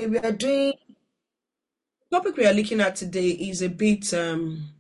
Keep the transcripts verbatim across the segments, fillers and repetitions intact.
we are doing the topic we are looking at today is a bit um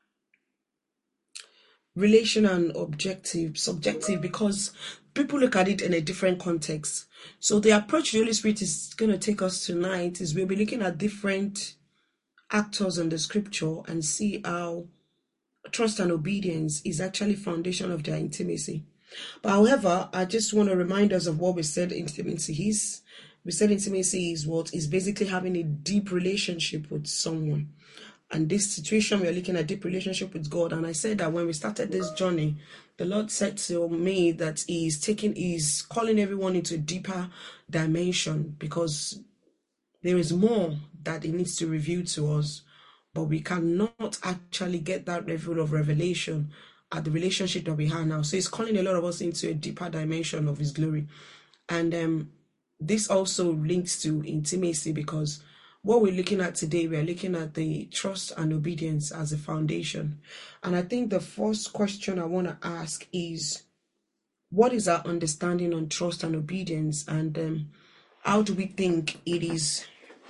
relational and objective, subjective because people look at it in a different context. So the approach the Holy Spirit is going to take us tonight is we'll be looking at different actors in the scripture and see how trust and obedience is actually foundation of their intimacy. But however, I just want to remind us of what we said intimacy is. We said intimacy is what is basically having a deep relationship with someone. And this situation, we are looking at deep relationship with God. And I said that when we started this journey, the Lord said to me that He's taking, He's calling everyone into a deeper dimension because there is more that He needs to reveal to us. But we cannot actually get that level of revelation at the relationship that we have now. So He's calling a lot of us into a deeper dimension of His glory. And um, this also links to intimacy because what we're looking at today, we're looking at the trust and obedience as a foundation. And I think the first question I want to ask is, what is our understanding on trust and obedience? And um, how do we think it is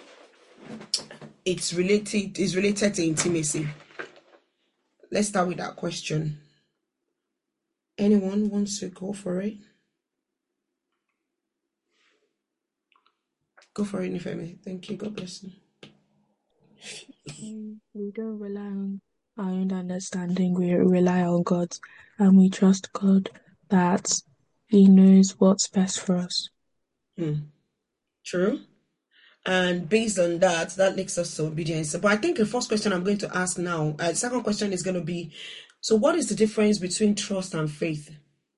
it's related is related to intimacy? Let's start with that question. Anyone wants to go for it? Go for it, Nifemi. Thank you. God bless you. We don't rely on our own understanding. We rely on God, and we trust God that He knows what's best for us. Hmm. True. And based on that, that leads us to obedience. But I think the first question I'm going to ask now, uh, the second question is going to be, so what is the difference between trust and faith?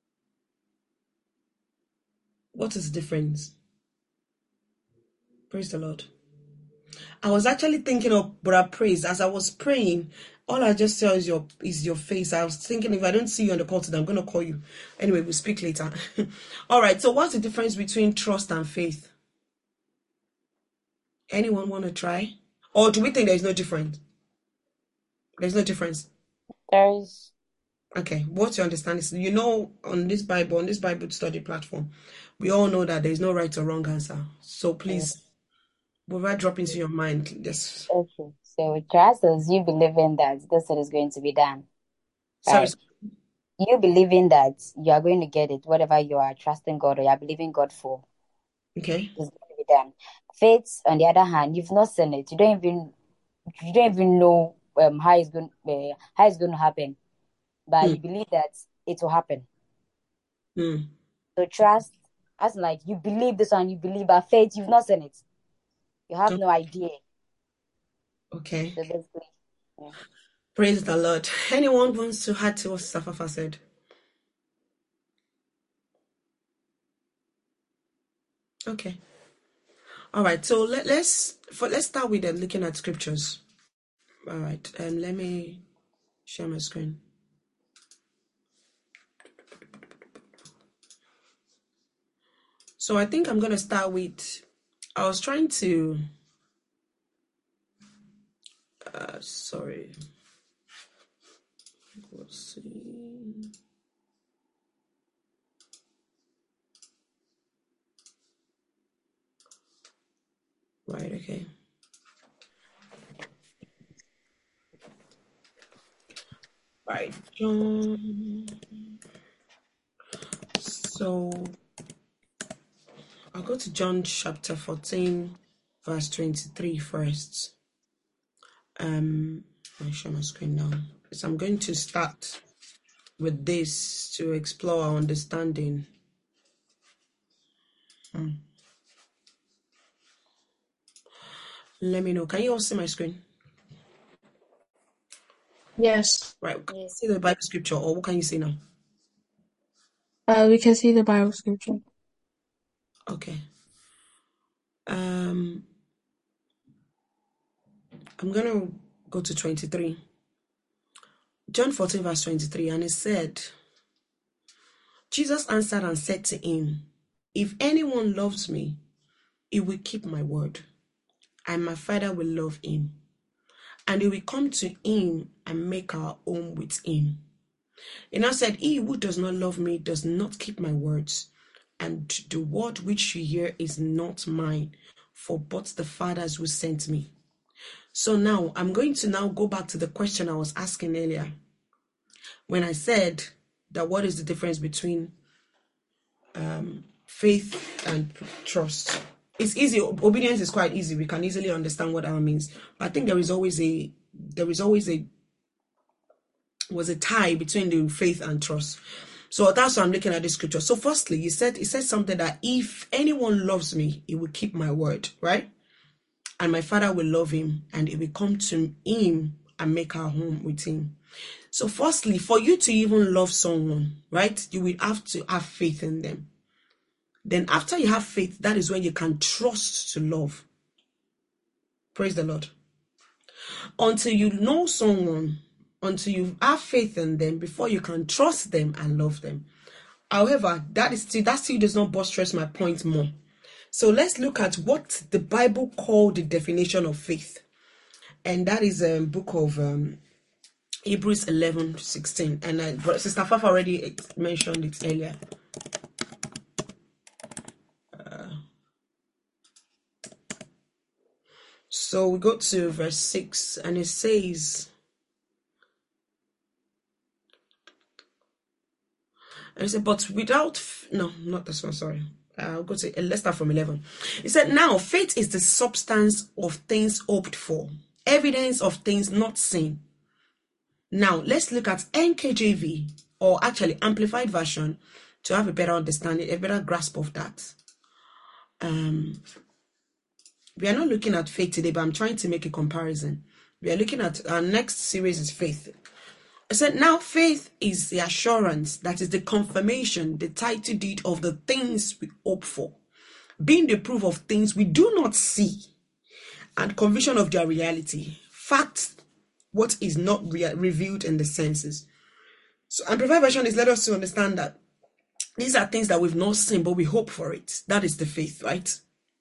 What is the difference? Praise the Lord. I was actually thinking of Brother Praise. As I was praying, all I just saw is your is your face. I was thinking, if I don't see you on the call today, I'm going to call you. Anyway, we'll speak later. All right, so what's the difference between trust and faith? Anyone want to try? Or do we think there's no difference? There's no difference. There is. Okay, what's your understanding? So you know, on this Bible, on this Bible study platform, we all know that there's no right or wrong answer. So please, whatever drop into your mind, just Okay. So trust is you believing that this thing is going to be done. sorry. Right. You believing that you are going to get it, whatever you are trusting God or you are believing God for, Okay. is going to be done. Faith, on the other hand, you've not seen it. You don't even you don't even know um how it's going uh, how it's going to happen, but Hmm. you believe that it will happen. Hmm. So trust, as in like you believe this and you believe, but faith, you've not seen it. You have no idea. Okay. So basically, yeah. Praise the Lord. Anyone wants to add to what Safafa said? Okay. All right. So let, let's for let's start with uh, looking at scriptures. All right. Um, let me share my screen. So I think I'm gonna start with. I was trying to. Uh, sorry. Let's see. Right. Okay. Right. John. So I'll go to John chapter fourteen, verse twenty-three first. Um, I'll share my screen now. So I'm going to start with this to explore our understanding. Hmm. Let me know. Can you all see my screen? Yes. Right. Can you Yes. see the Bible scripture, or what can you see now? Uh, we can see the Bible scripture. Okay. Um, I'm gonna go to twenty-three. John fourteen, verse twenty-three, and it said, Jesus answered and said to him, if anyone loves me, he will keep my word, and my Father will love him, and he will come to him and make our home with him. And I said, he who does not love me does not keep my words, and the word which you hear is not mine, for but the fathers who sent me. So now I'm going to now go back to the question I was asking earlier. When I said that what is the difference between um, faith and trust? It's easy. Obedience is quite easy. We can easily understand what that means. But I think there is always a there is always a was a tie between the faith and trust. So that's why I'm looking at the scripture. So firstly, you said it said something that if anyone loves me, he will keep my word, right? And my Father will love him, and it will come to him and make our home with him. So firstly, for you to even love someone, right, you will have to have faith in them. Then after you have faith, that is when you can trust to love. Praise the Lord. Until you know someone, until you have faith in them, before you can trust them and love them. However, that is still, that still does not buttress my point more. So let's look at what the Bible called the definition of faith. And that is a um, book of um, Hebrews eleven sixteen. And uh, Sister Fafa already mentioned it earlier. Uh, so we go to verse six, and it says, and it said, but without, no, not this one, sorry. I'll go to, let's start from eleven. It said, now faith is the substance of things hoped for, evidence of things not seen. Now let's look at N K J V, or actually Amplified Version, to have a better understanding, a better grasp of that. Um, we are not looking at faith today, but I'm trying to make a comparison. We are looking at our next series is faith. I said, now faith is the assurance, that is the confirmation, the title deed of the things we hope for, being the proof of things we do not see, and conviction of their reality. Fact, what is not re- revealed in the senses. So Amplified Version is let us to understand that these are things that we've not seen, but we hope for it. That is the faith, right?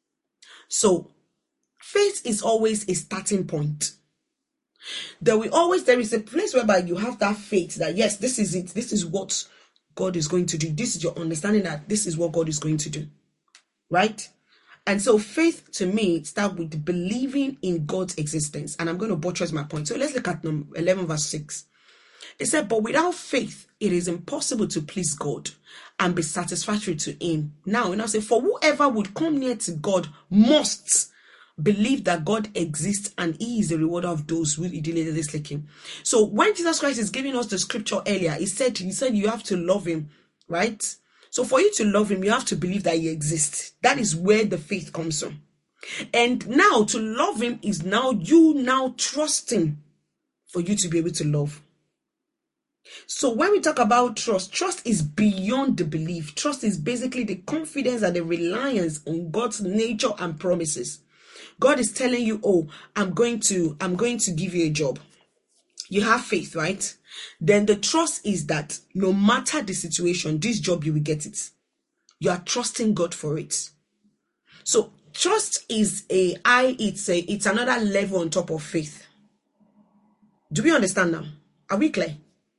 So faith is always a starting point. There will always, there is a place whereby you have that faith that yes, this is it. This is what God is going to do. This is your understanding that this is what God is going to do. Right? And so faith to me starts with believing in God's existence. And I'm going to buttress my point. So let's look at number eleven verse six. It said, but without faith, it is impossible to please God and be satisfactory to him. Now, and I say, for whoever would come near to God must believe that God exists and he is the rewarder of those who diligently seek him. So when Jesus Christ is giving us the scripture earlier, he said, he said you have to love him, right? So for you to love him, you have to believe that he exists. That is where the faith comes from. And now to love him is now you now trusting for you to be able to love. So when we talk about trust, trust is beyond the belief. Trust is basically the confidence and the reliance on God's nature and promises. God is telling you, oh, I'm going to, I'm going to give you a job. You have faith, right? Then the trust is that no matter the situation, this job, you will get it. You are trusting God for it. So trust is a, I, it's a, it's another level on top of faith. Do we understand now? Are we clear?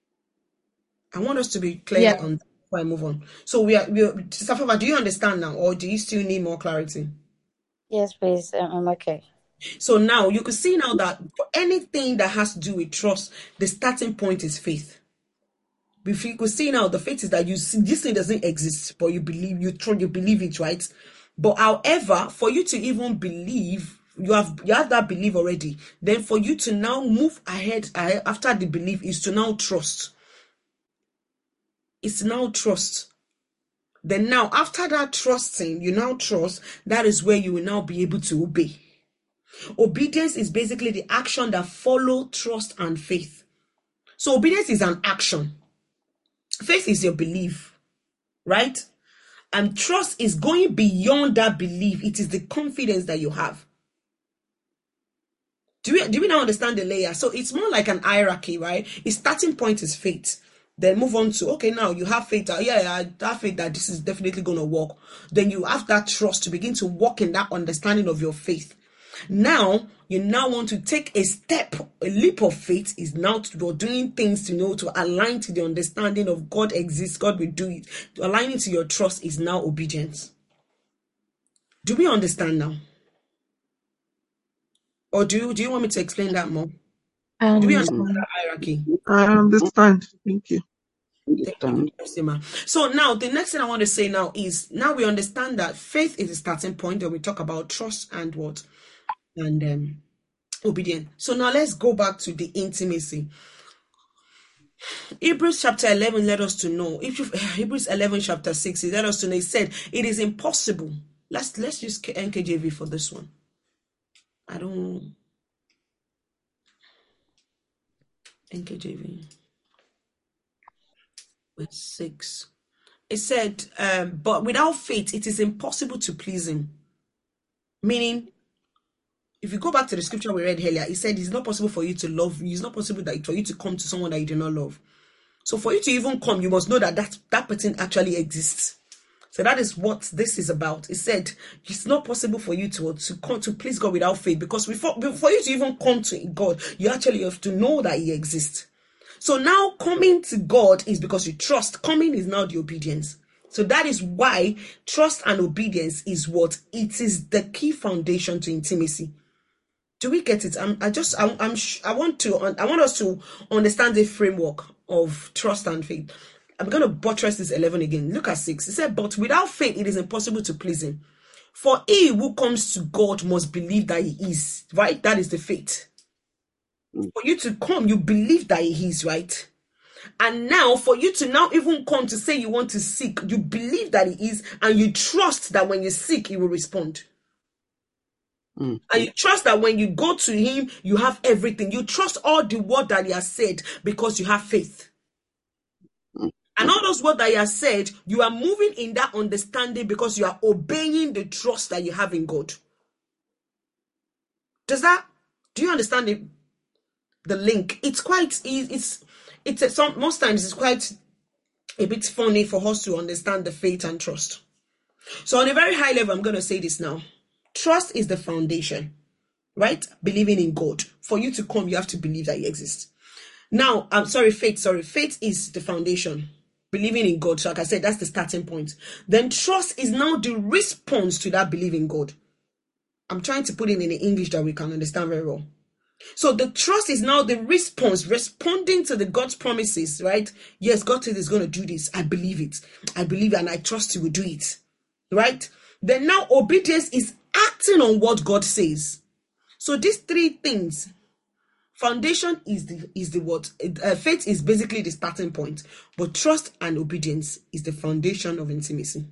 I want us to be clear Yeah. on that before I move on. So we are, we are, Sister Fafa, do you understand now, or do you still need more clarity? Yes, please. Um, I'm okay. So now you can see now that for anything that has to do with trust, the starting point is faith. If you could see now, the faith is that you see this thing doesn't exist, but you believe, you try, you believe it, right? But however, for you to even believe, you have you have that belief already. Then for you to now move ahead, ahead after the belief is to now trust. It's now trust. Then now after that trusting, you now trust. That is where you will now be able to obey. Obedience is basically the action that follow trust and faith. So obedience is an action. Faith is your belief, right? And trust is going beyond that belief. It is the confidence that you have. Do we, do we now understand the layer? So it's more like an hierarchy, right? Its starting point is faith. Then move on to, okay, now you have faith. Uh, yeah, I have faith that this is definitely going to work. Then you have that trust to begin to walk in that understanding of your faith. Now, you now want to take a step, a leap of faith is now to you're doing things to know, to align to the understanding of God exists, God will do it. To align it to your trust is now obedience. Do we understand now? Or do you, do you want me to explain that more? Um, Do we understand that hierarchy? I understand. Thank you. Thank you. So now the next thing I want to say now is now we understand that faith is the starting point when we talk about trust and what? And um, obedience. So now let's go back to the intimacy. Hebrews chapter eleven let us to know. If you Hebrews eleven chapter six, it let us to know. It said it is impossible. Let's let's use N K J V for this one. I don't N K J V with six. It said, um, but without faith, it is impossible to please him. Meaning, if you go back to the scripture we read earlier, it said it's not possible for you to love. It's not possible that for you to come to someone that you do not love. So for you to even come, you must know that that, that person actually exists. So that is what this is about. It said it's not possible for you to, to come to please God without faith, because before, before you to even come to God, you actually have to know that he exists. So now coming to God is because you trust. Coming is now the obedience. So that is why trust and obedience is what it is, the key foundation to intimacy. Do we get it? I'm, I just, I'm, I'm, I want to, I want us to understand the framework of trust and faith. I'm going to buttress this eleven again. Look at six. It said, but without faith, it is impossible to please him. For he who comes to God must believe that he is, right? That is the faith. For you to come, you believe that he is, right? And now for you to now even come to say you want to seek, you believe that he is, and you trust that when you seek, he will respond. Mm. And you trust that when you go to him, you have everything. You trust all the word that he has said because you have faith. Mm. And all those words that he has said, you are moving in that understanding because you are obeying the trust that you have in God. Does that, do you understand the, the link? It's quite, it's, it's, a, some, most times it's quite a bit funny for us to understand the faith and trust. So on a very high level, I'm going to say this now. Trust is the foundation, right? Believing in God. For you to come, you have to believe that he exists. Now, I'm sorry, faith, sorry. Faith is the foundation. Believing in God. So like I said, that's the starting point. Then trust is now the response to that belief in God. I'm trying to put it in the English that we can understand very well. So the trust is now the response, responding to the God's promises, right? Yes, God says he's going to do this. I believe it. I believe it and I trust he will do it, right? Then now obedience is acting on what God says. So these three things, foundation is the is the what? Uh, faith is basically the starting point, but trust and obedience is the foundation of intimacy.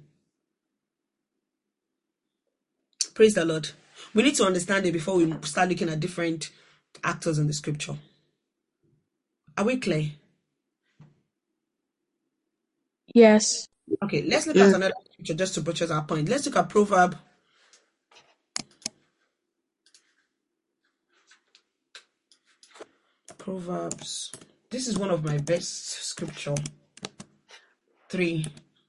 Praise the Lord. We need to understand it before we start looking at different actors in the scripture. Are we clear? Yes. Okay, let's look Yes. at another scripture just to buttress our point. Let's look at Proverb. Proverbs. This is one of my best scripture. Three,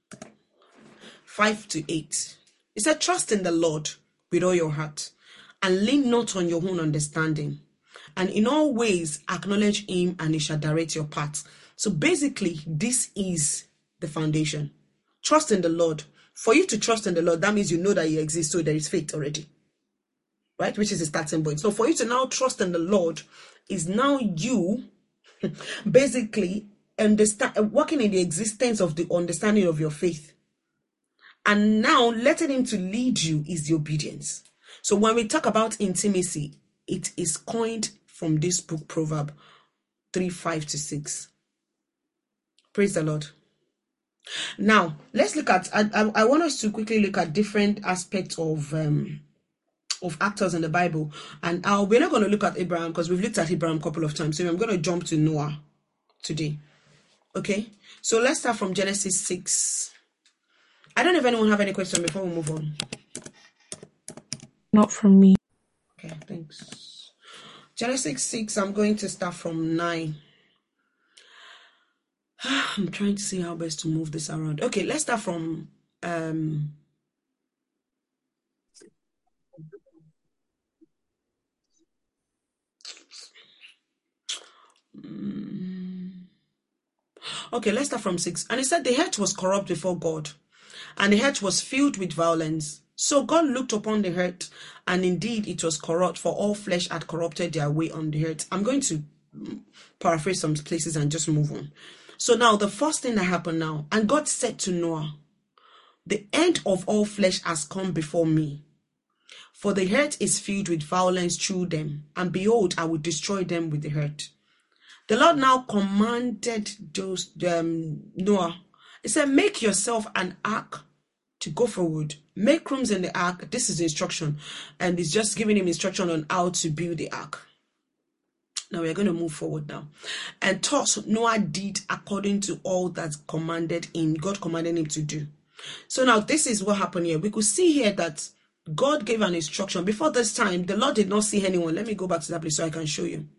five to eight. It said, trust in the Lord with all your heart and lean not on your own understanding. And in all ways acknowledge him and he shall direct your paths. So basically, this is the foundation. Trust in the Lord. For you to trust in the Lord, that means you know that he exists, so there is faith already. Right? Which is the starting point. So for you to now trust in the Lord is now you basically understand, working in the existence of the understanding of your faith. And now letting him to lead you is the obedience. So when we talk about intimacy, it is coined from this book, Proverb three, five to six. Praise the Lord. Now, let's look at, I, I, I want us to quickly look at different aspects of um, of actors in the Bible. And uh, we're not going to look at Abraham because we've looked at Abraham a couple of times. So I'm going to jump to Noah today. Okay, so let's start from Genesis six. I don't know if anyone have any question before we move on. Not from me. Okay, thanks. Genesis six, I'm going to start from nine. I'm trying to see how best to move this around. Okay, let's start from um okay, let's start from six. And it said the earth was corrupt before God, and the earth was filled with violence. So God looked upon the earth, and indeed it was corrupt, for all flesh had corrupted their way on the earth. I'm going to paraphrase some places and just move on. So now the first thing that happened now, and God said to Noah, the end of all flesh has come before me, for the earth is filled with violence through them, and behold, I will destroy them with the earth. The Lord now commanded those um, Noah. He said, make yourself an ark to go forward. Make rooms in the ark. This is the instruction. And he's just giving him instruction on how to build the ark. Now we're going to move forward now. And thus Noah did according to all that commanded him, God commanded him to do. So now this is what happened here. We could see here that God gave an instruction. Before this time, the Lord did not see anyone. Let me go back to that place so I can show you.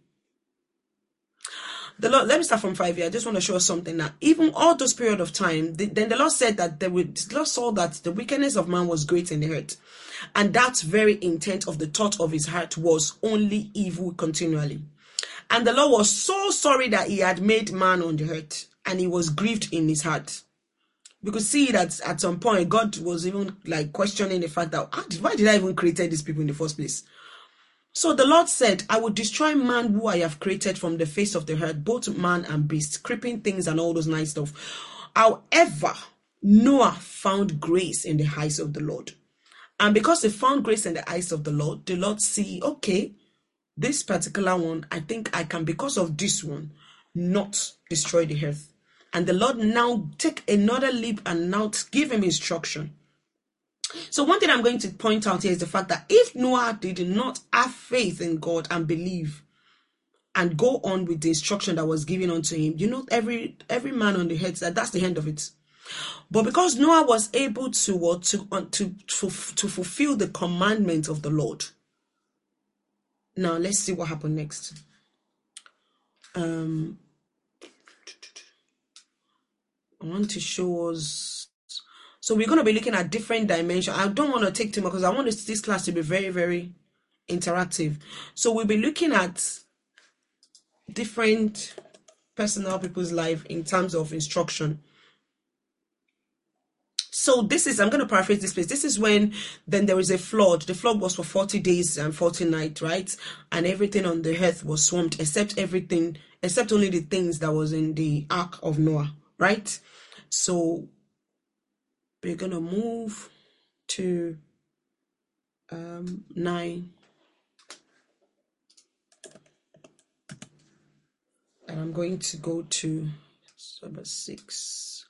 The Lord, let me start from five here. I just want to show us something now. Even all those period of time, the, then the Lord said that the, the Lord saw that the wickedness of man was great in the earth. And that very intent of the thought of his heart was only evil continually. And the Lord was so sorry that he had made man on the earth, and he was grieved in his heart. We could see that at some point, God was even like questioning the fact that, why did I even create these people in the first place? So the Lord said, I will destroy man who I have created from the face of the earth, both man and beast, creeping things and all those nice stuff. However, Noah found grace in the eyes of the Lord. And because he found grace in the eyes of the Lord, the Lord see, okay, this particular one, I think I can, because of this one, not destroy the earth. And the Lord now take another leap and now give him instruction. So one thing I'm going to point out here is the fact that if Noah did not have faith in God and believe and go on with the instruction that was given unto him, you know, every every man on the earth, that that's the end of it. But because Noah was able to what to, uh, to to to fulfill the commandment of the Lord. Now let's see what happened next. Um, I want to show us. So we're going to be looking at different dimensions. I don't want to take too much because I want this, this class to be very, very interactive. So we'll be looking at different personal people's life in terms of instruction. So this is, I'm going to paraphrase this place. This is when then there is a flood. The flood was for forty days and forty nights, right? And everything on the earth was swamped except everything, except only the things that was in the ark of Noah, right? So we're going to move to um, nine. And I'm going to go to number six.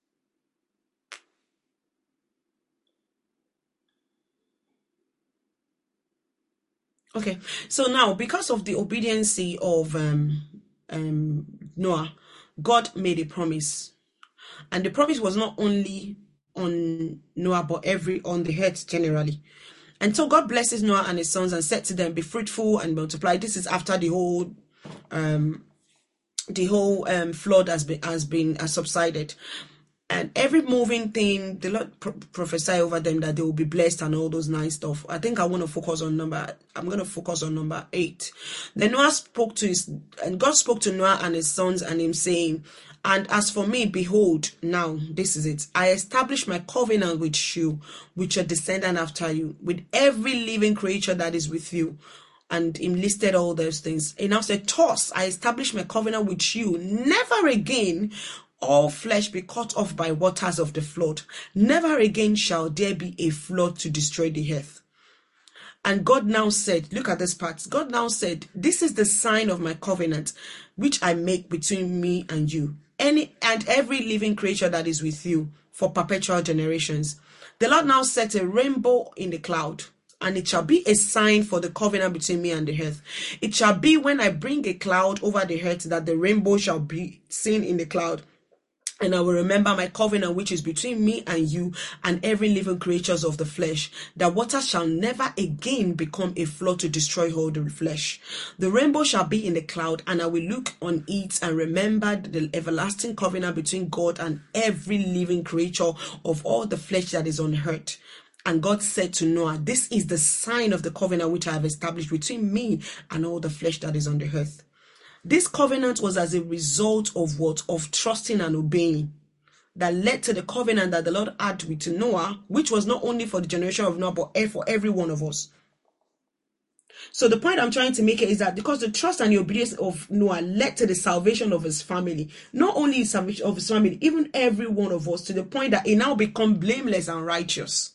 Okay, so now because of the obedience of um, um, Noah, God made a promise. And the promise was not only on Noah, but every on the earth generally. And so God blesses Noah and his sons and said to them, be fruitful and multiply. This is after the whole um the whole um flood has been has been has subsided. And every moving thing, the Lord pro- prophesy over them that they will be blessed and all those nice stuff. I think I want to focus on number, I'm going to focus on number eight. Then Noah spoke to his, and God spoke to Noah and his sons and him saying, and as for me, behold, now, this is it. I establish my covenant with you, with your descendant after you, with every living creature that is with you. And he listed all those things. He now said, thus, I establish my covenant with you. Never again all flesh be cut off by waters of the flood. Never again shall there be a flood to destroy the earth. And God now said, look at this part. God now said, this is the sign of my covenant, which I make between me and you, any and every living creature that is with you for perpetual generations. The Lord now set a rainbow in the cloud, and it shall be a sign for the covenant between me and the earth. It shall be when I bring a cloud over the earth that the rainbow shall be seen in the cloud. And I will remember my covenant which is between me and you and every living creatures of the flesh, that water shall never again become a flood to destroy all the flesh. The rainbow shall be in the cloud, and I will look on it and remember the everlasting covenant between God and every living creature of all the flesh that is on earth. And God said to Noah, this is the sign of the covenant which I have established between me and all the flesh that is on the earth. This covenant was as a result of what? Of trusting and obeying. that led to the covenant that the Lord had with Noah, which was not only for the generation of Noah, but for every one of us. So the point I'm trying to make is that because the trust and the obedience of Noah led to the salvation of his family, not only his salvation of his family, even every one of us, to the point that he now become blameless and righteous.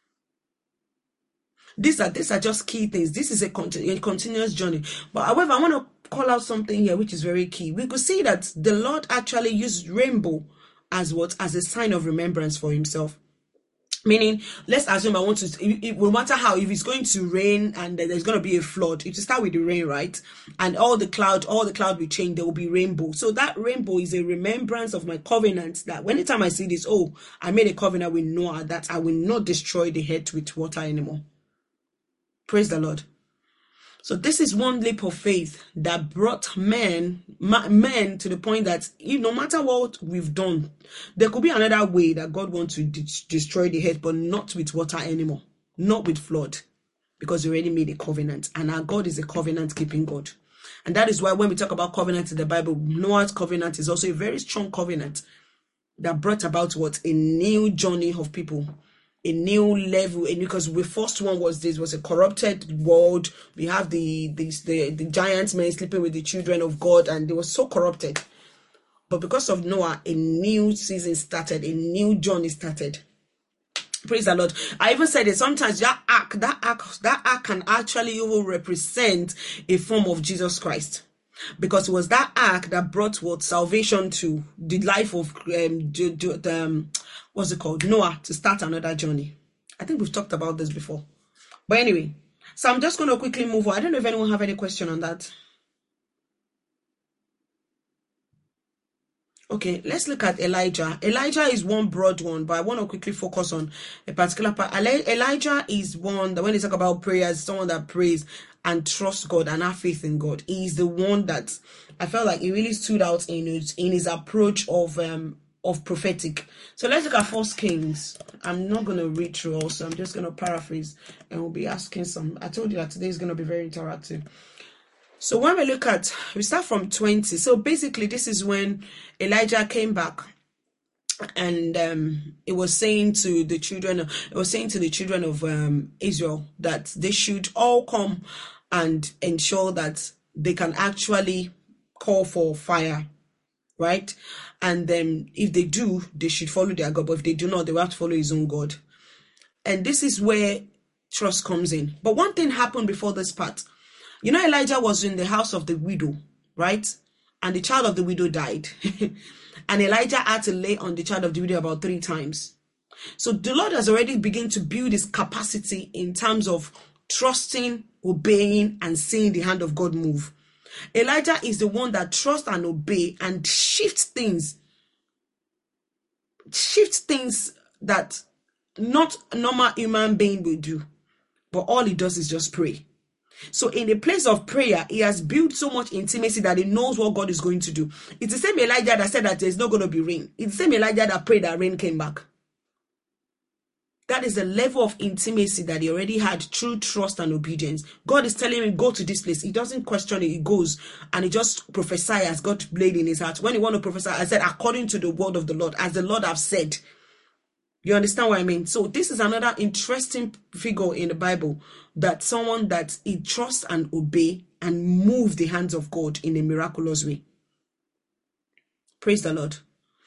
These are these are just key things. This is a, continu- a continuous journey. But however, I want to call out something here which is very key. We could see that the Lord actually used rainbow as what? As a sign of remembrance for himself. Meaning, let's assume I want to, it, it, no matter how, if it's going to rain and there's going to be a flood, it will start with the rain, right? And all the cloud, all the cloud will change, there will be rainbow. So that rainbow is a remembrance of my covenant, that anytime I see this, oh, I made a covenant with Noah that I will not destroy the earth with water anymore. Praise the Lord. So this is one leap of faith that brought men, men to the point that if, no matter what we've done, there could be another way that God wants to de- destroy the earth, but not with water anymore, not with flood, because we already made a covenant, and our God is a covenant-keeping God. And that is why when we talk about covenant in the Bible, Noah's covenant is also a very strong covenant that brought about what? A new journey of people. A new level, and because the first one was this was a corrupted world. We have the the, the the giants men sleeping with the children of God, and they were so corrupted. But because of Noah, a new season started, a new journey started. Praise the Lord. I even said that sometimes that ark, that ark, that ark can actually even represent a form of Jesus Christ. Because it was that ark that brought what? Salvation to the life of um, the, um what's it called? Noah, to start another journey. I think we've talked about this before. But anyway, so I'm just going to quickly move on. I don't know if anyone have any question on that. Okay, let's look at Elijah. Elijah is one broad one, but I want to quickly focus on a particular part. Elijah is one that when they talk about prayers, someone that prays and trusts God and have faith in God. He is the one that I felt like he really stood out in his, in his approach of um of prophetic. So let's look at First Kings. I'm not going to read through also. I'm just going to paraphrase and we'll be asking some. I told you that today is going to be very interactive. So when we look at, we start from twenty. So basically this is when Elijah came back, and um, it was saying to the children, it was saying to the children of um, Israel that they should all come and ensure that they can actually call for fire, right? And then if they do, they should follow their God. But if they do not, they will have to follow his own God. And this is where trust comes in. But one thing happened before this part. You know, Elijah was in the house of the widow, right? And the child of the widow died. And Elijah had to lay on the child of the widow about three times. So the Lord has already begun to build his capacity in terms of trusting, obeying, and seeing the hand of God move. Elijah is the one that trusts and obey and shifts things. Shifts things that not a normal human being will do. But all he does is just pray. So in the place of prayer, he has built so much intimacy that he knows what God is going to do. It's the same Elijah that said that there's not going to be rain. It's the same Elijah that prayed that rain came back. That is the level of intimacy that he already had through trust and obedience. God is telling him, go to this place. He doesn't question it. He goes and he just prophesies as God laid in his heart. When he want to prophesy, I said, according to the word of the Lord, as the Lord have said. You understand what I mean? So this is another interesting figure in the Bible, that someone that he trusts and obey and move the hands of God in a miraculous way. Praise the Lord.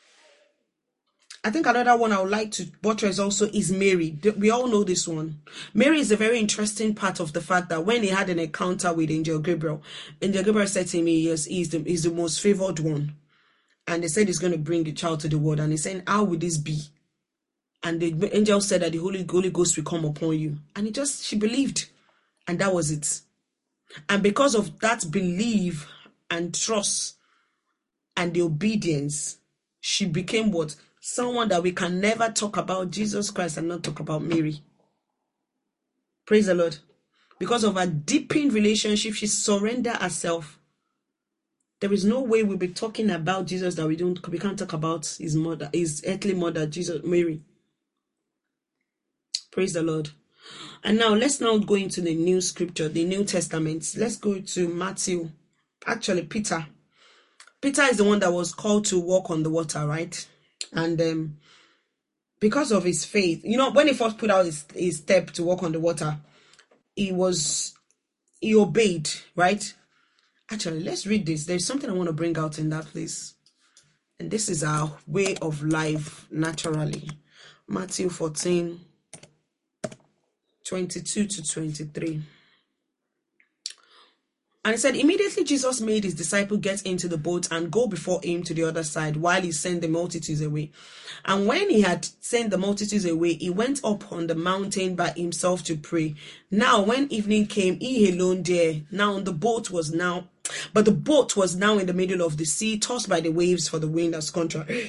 I think another one I would like to buttress also is Mary. We all know this one. Mary is a very interesting part of the fact that when he had an encounter with Angel Gabriel, Angel Gabriel said to me, yes, he's the, he's the most favored one. And they said he's going to bring the child to the world. And he said, how would this be? And the angel said that the Holy, Holy Ghost will come upon you. And it just, she believed. And that was it. And because of that belief and trust and the obedience, she became what? Someone that we can never talk about Jesus Christ and not talk about Mary. Praise the Lord. Because of a deepened relationship, she surrendered herself. There is no way we'll be talking about Jesus that we don't, we can't talk about his mother, his earthly mother, Jesus, Mary. Praise the Lord. And now let's now go into the new scripture, the New Testament. Let's go to Matthew. Actually, Peter. Peter is the one that was called to walk on the water, right? And um, because of his faith, you know, when he first put out his, his step to walk on the water, he was, he obeyed, right? Actually, let's read this. There's something I want to bring out in that place. And this is our way of life naturally. Matthew fourteen, twenty-two to twenty-three. And it said, immediately Jesus made his disciple get into the boat and go before him to the other side while he sent the multitudes away. And when he had sent the multitudes away, he went up on the mountain by himself to pray. Now, when evening came, he alone there. Now the boat was now, but the boat was now in the middle of the sea, tossed by the waves, for the wind was contrary.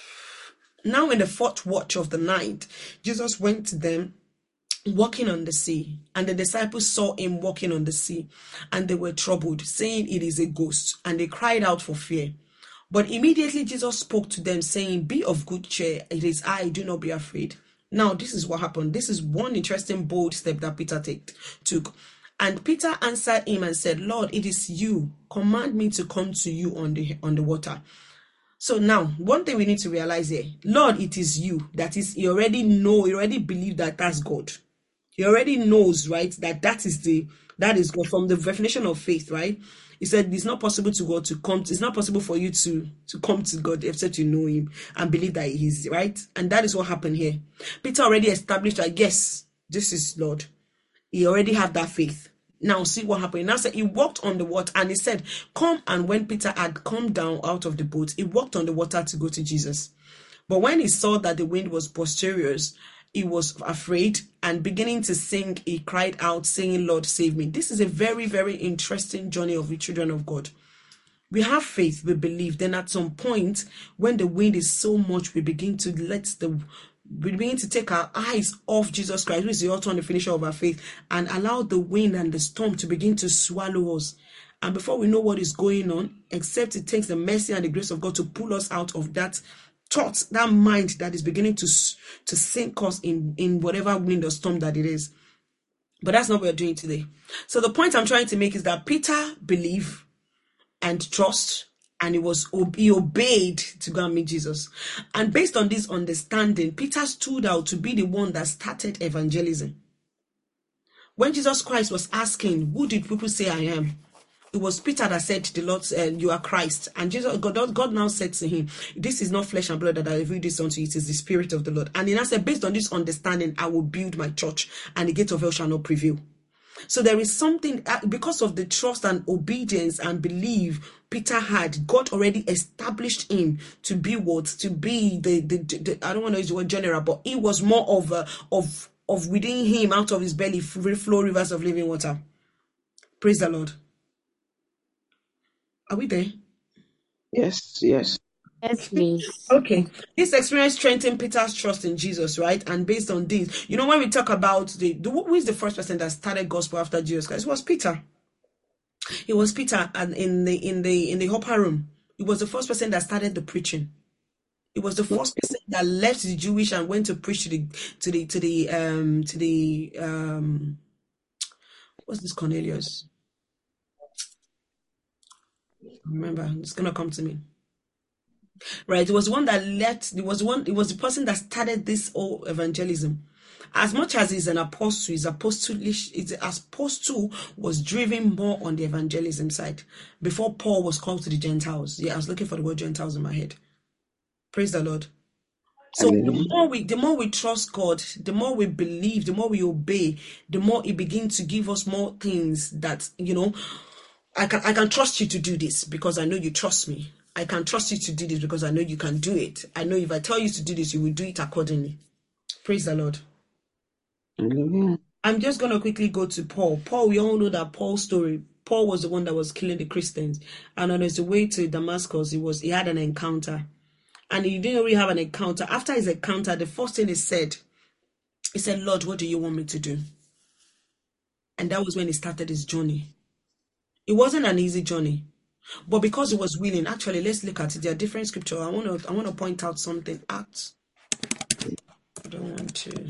Now in the fourth watch of the night, Jesus went to them, walking on the sea, and the disciples saw him walking on the sea, and they were troubled, saying, it is a ghost, and they cried out for fear. But immediately Jesus spoke to them, saying, be of good cheer, it is I, do not be afraid. Now this is what happened. This is one interesting bold step that Peter take, took. And Peter answered him and said, Lord, it is you, command me to come to you on the on the water. So now, one thing we need to realize here, Lord, it is you. That is, you already know, you already believe that that's God. He already knows, right, that that is the, that is God. From the definition of faith, right? He said it's not possible to God to come, it's not possible for you to, to come to God except you know him and believe that he is, right? And that is what happened here. Peter already established that, yes, this is Lord. He already had that faith. Now see what happened. Now said he walked on the water, and he said, come. And when Peter had come down out of the boat, he walked on the water to go to Jesus. But when he saw that the wind was boisterous, he was afraid, and beginning to sink, he cried out, saying, Lord, save me. This is a very, very interesting journey of the children of God. We have faith, we believe. Then at some point, when the wind is so much, we begin to let the we begin to take our eyes off Jesus Christ, who is the author and the finisher of our faith, and allow the wind and the storm to begin to swallow us. And before we know what is going on, except it takes the mercy and the grace of God to pull us out of that thought, that mind that is beginning to, to sink us in, in whatever wind or storm that it is. But that's not what we're doing today. So the point I'm trying to make is that Peter believed and trust, and he was he obeyed to go and meet Jesus. And based on this understanding, Peter stood out to be the one that started evangelism. When Jesus Christ was asking, who did people say I am? It was Peter that said, the Lord, uh, you are Christ. And Jesus, God, God now said to him, this is not flesh and blood that I reveal this unto you, it is the Spirit of the Lord. And he now said, based on this understanding, I will build my church, and the gate of hell shall not prevail. So there is something, because of the trust and obedience and belief Peter had, God already established him to be what? To be the, the, the I don't want to use the word general, but he was more of, a, of, of within him, out of his belly, flow rivers of living water. Praise the Lord. Are we there? Yes, yes. Yes, please. Okay. This experience strengthened Peter's trust in Jesus, right? And based on this, you know, when we talk about the, the who is the first person that started gospel after Jesus Christ? It was Peter. It was Peter, and in the in the in the upper room. It was the first person that started the preaching. It was the first person that left the Jewish and went to preach to the to the to the um to the um what's this Cornelius? Remember, it's gonna come to me. Right, it was one that left. It was one. It was the person that started this whole evangelism. As much as he's an apostle, his apostolish, his apostle was driven more on the evangelism side. Before Paul was called to the Gentiles. Yeah, I was looking for the word Gentiles in my head. Praise the Lord. So the more we, the more we trust God, the more we believe, the more we obey, the more He begins to give us more things that, you know, I can I can trust you to do this because I know you trust me. I can trust you to do this because I know you can do it. I know if I tell you to do this, you will do it accordingly. Praise the Lord. Hallelujah. I'm just going to quickly go to Paul. Paul, we all know that Paul's story. Paul was the one that was killing the Christians. And on his way to Damascus, he was he had an encounter. And he didn't really have an encounter. After his encounter, the first thing he said, he said, Lord, what do you want me to do? And that was when he started his journey. It wasn't an easy journey. But because he was willing, actually, let's look at it. There are different scriptures. I want to I want to point out something. Acts. I don't want to.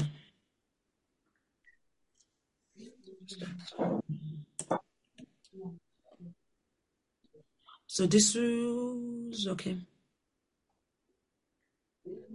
So this was okay.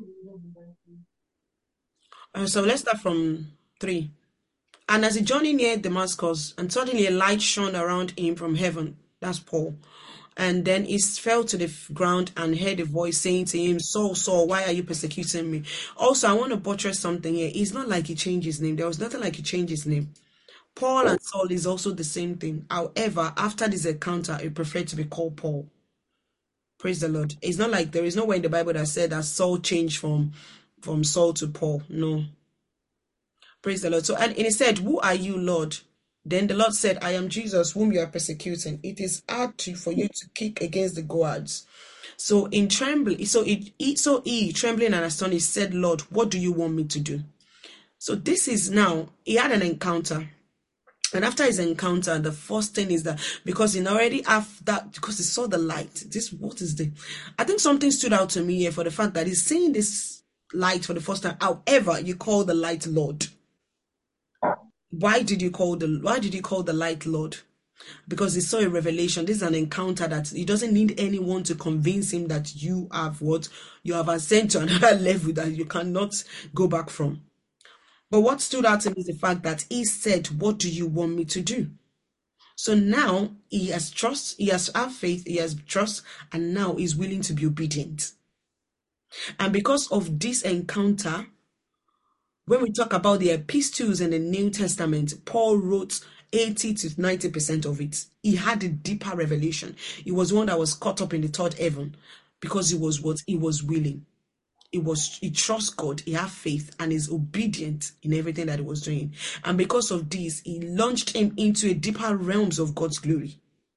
Uh, so let's start from three. And as he journeyed near Damascus, and suddenly a light shone around him from heaven. That's Paul. And then he fell to the f- ground and heard a voice saying to him, Saul, Saul, why are you persecuting me? Also, I want to buttress something here. It's not like he changed his name. There was nothing like he changed his name. Paul and Saul is also the same thing. However, after this encounter, he preferred to be called Paul. Praise the Lord. It's not like there is nowhere in the Bible that said that Saul changed from, from Saul to Paul. No. Praise the Lord. So, and, and he said, Who are you, Lord? Then the Lord said, I am Jesus, whom you are persecuting. It is hard to, for you to kick against the goads. So in trembling, so it, it so he trembling and astonished said, Lord, what do you want me to do? So this is now, he had an encounter. And after his encounter, the first thing is that because he already have that, because he saw the light. This, what is the, I think something stood out to me here for the fact that he's seeing this light for the first time. However, you call the light Lord. Why did you call the, why did you call the light Lord? Because he saw a revelation. This is an encounter that he doesn't need anyone to convince him that you have what, you have ascended to another level that you cannot go back from. But what stood out to me is the fact that he said, what do you want me to do? So now he has trust, he has have faith, he has trust, and now he's willing to be obedient. And because of this encounter, when we talk about the epistles in the New Testament, Paul wrote eighty to ninety percent of it. He had a deeper revelation. He was one that was caught up in the third heaven because he was what he was willing. He was he trusts God, he had faith, and is obedient in everything that he was doing. And because of this, he launched him into a deeper realms of God's glory.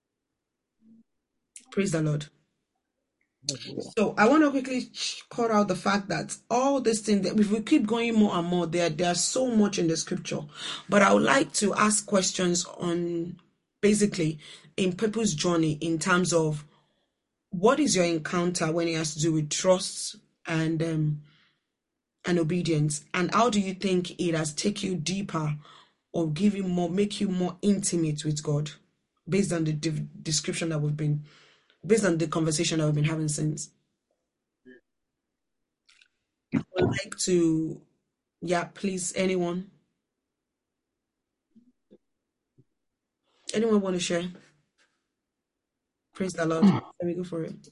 Praise the Lord. So I want to quickly call out the fact that all these things that if we keep going more and more, there there's so much in the scripture. But I would like to ask questions on basically in people's journey in terms of what is your encounter when it has to do with trust and um, and obedience, and how do you think it has taken you deeper or give you more, make you more intimate with God, based on the de- description that we've been, based on the conversation that we've been having since. I would like to, yeah, please, anyone, anyone want to share? Praise the Lord. Let me go for it.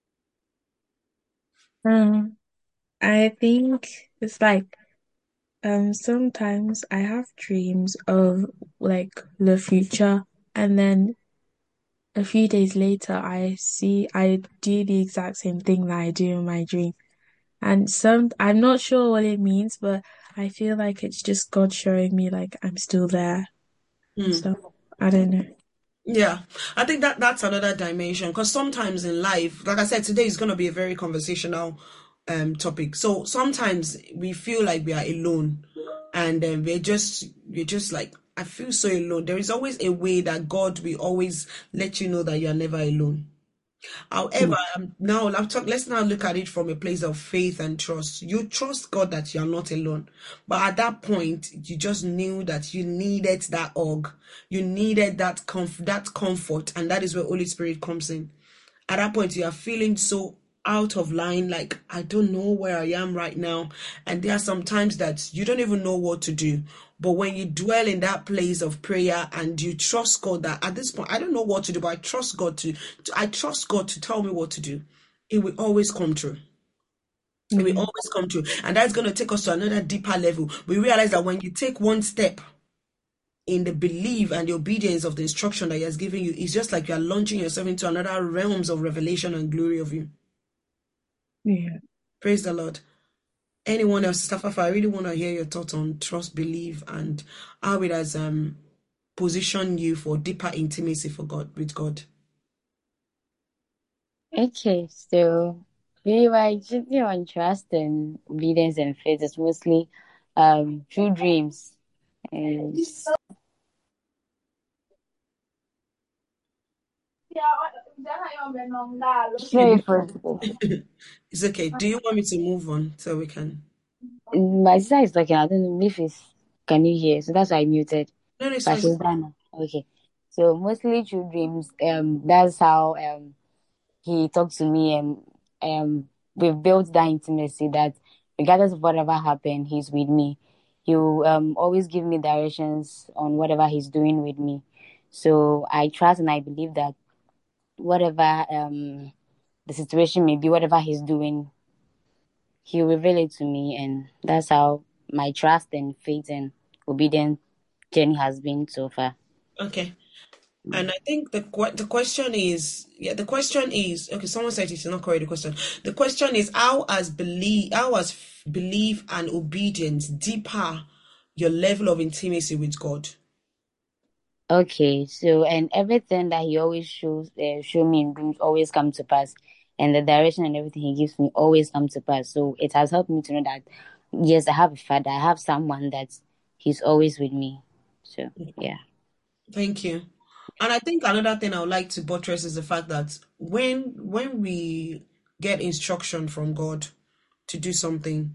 Um, I think it's like um sometimes I have dreams of like the future, and then a few days later I see I do the exact same thing that I do in my dream. And some I'm not sure what it means, but I feel like it's just God showing me like I'm still there. Hmm. So I don't know. Yeah, I think that that's another dimension because sometimes in life, like I said, today is going to be a very conversational um topic. So sometimes we feel like we are alone, and um, we're just we're just like I feel so alone. There is always a way that God will always let you know that you are never alone. However, um, now let's talk, let's now look at it from a place of faith and trust. You trust God that you are not alone. But at that point, you just knew that you needed that hug. You needed that comf- that comfort. And that is where Holy Spirit comes in. At that point, you are feeling so out of line, like, I don't know where I am right now. And there are some times that you don't even know what to do. But when you dwell in that place of prayer and you trust God that at this point, I don't know what to do, but I trust God to, to I trust God to tell me what to do. It will always come true. It will Mm. always come true. And that's going to take us to another deeper level. We realize that when you take one step in the belief and the obedience of the instruction that He has given you, it's just like you are launching yourself into another realms of revelation and glory of you. Yeah. Praise the Lord. Anyone else, Sister I really want to hear your thoughts on trust, belief, and how it has um positioned you for deeper intimacy for God with God. Okay, so we were just on trust and obedience and faith. It's mostly um true dreams and sorry for It's okay. Do you want me to move on so we can? my sister is talking. I don't know if it's can you hear? So that's why I muted. No, no, it's But fine. she's done now. Okay. So mostly true dreams. Um, that's how um he talked to me, and um we've built that intimacy that regardless of whatever happened, he's with me. He will um, always give me directions on whatever he's doing with me. So I trust and I believe that whatever um, the situation may be, whatever he's doing, he'll reveal it to me. And that's how my trust and faith and obedience journey has been so far. Okay. And I think the que- the question is, yeah, the question is, okay, someone said it's not correct, the question. The question is, how has belief, how has f- belief and obedience deeper your level of intimacy with God? Okay, so and everything that he always shows, uh, show me in dreams always come to pass, and the direction and everything he gives me always come to pass. So it has helped me to know that yes, I have a father, I have someone that he's always with me. So yeah. Thank you. And I think another thing I would like to buttress is the fact that when when we get instruction from God to do something,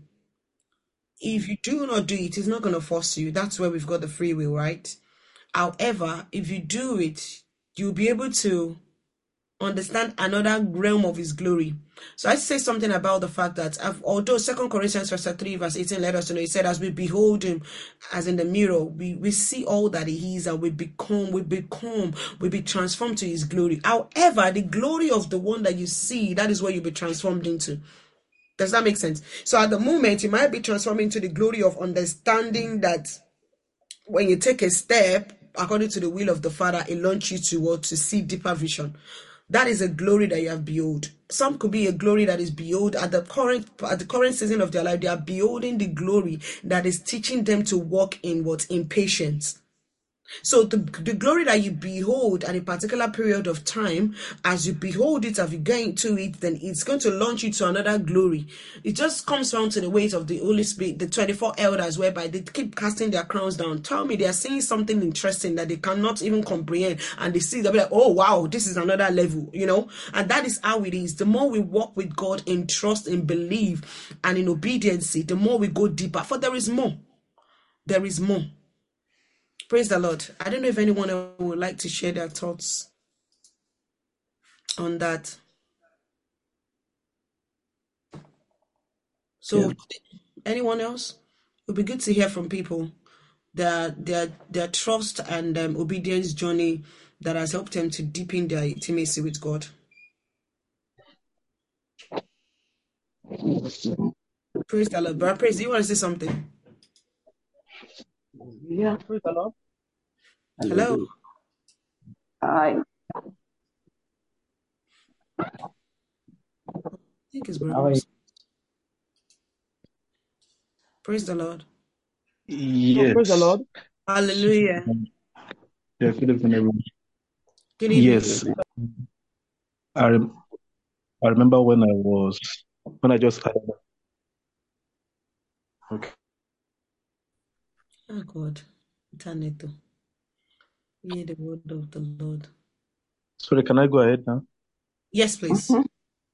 if you do not do it, it's not going to force you. That's where we've got the free will, right? However, if you do it, you'll be able to understand another realm of his glory. So I say something about the fact that I've, although Second Corinthians chapter three verse eighteen let us know, it said, as we behold him as in the mirror, we, we see all that he is, and we become, we become, we be transformed to his glory. However, the glory of the one that you see, that is what you'll be transformed into. Does that make sense? So at the moment, you might be transforming to the glory of understanding that when you take a step according to the will of the Father, it launches you toward to see deeper vision. That is a glory that you have beheld. Some could be a glory that is beheld at the current at the current season of their life. They are beholding the glory that is teaching them to walk in what? In patience. So the, the glory that you behold at a particular period of time, as you behold it, as you go into it, then it's going to launch you to another glory. It just comes down to the weight of the Holy Spirit, the twenty-four elders, whereby they keep casting their crowns down. Tell me, they are seeing something interesting that they cannot even comprehend, and they see, they'll be like, oh wow, this is another level, you know. And that is how it is. The more we walk with God in trust, in belief, and in obedience, the more we go deeper. For there is more. There is more. Praise the Lord. I don't know if anyone would like to share their thoughts on that. So, yeah. Anyone else? It would be good to hear from people their their their trust and um, obedience journey that has helped them to deepen their intimacy with God. Praise the Lord. Brother Praise, do you want to say something? Yeah, praise the Lord. Hello. Hi. I think it's Brother. Praise the Lord. Yes. Oh, praise the Lord. Hallelujah. Yeah, good evening, everyone. Good evening. Yes. I, rem- I remember when I was, when I just had. Okay. Oh God. Internet. Hear the word of the Lord. Sorry, can I go ahead now? Yes, please. Mhm.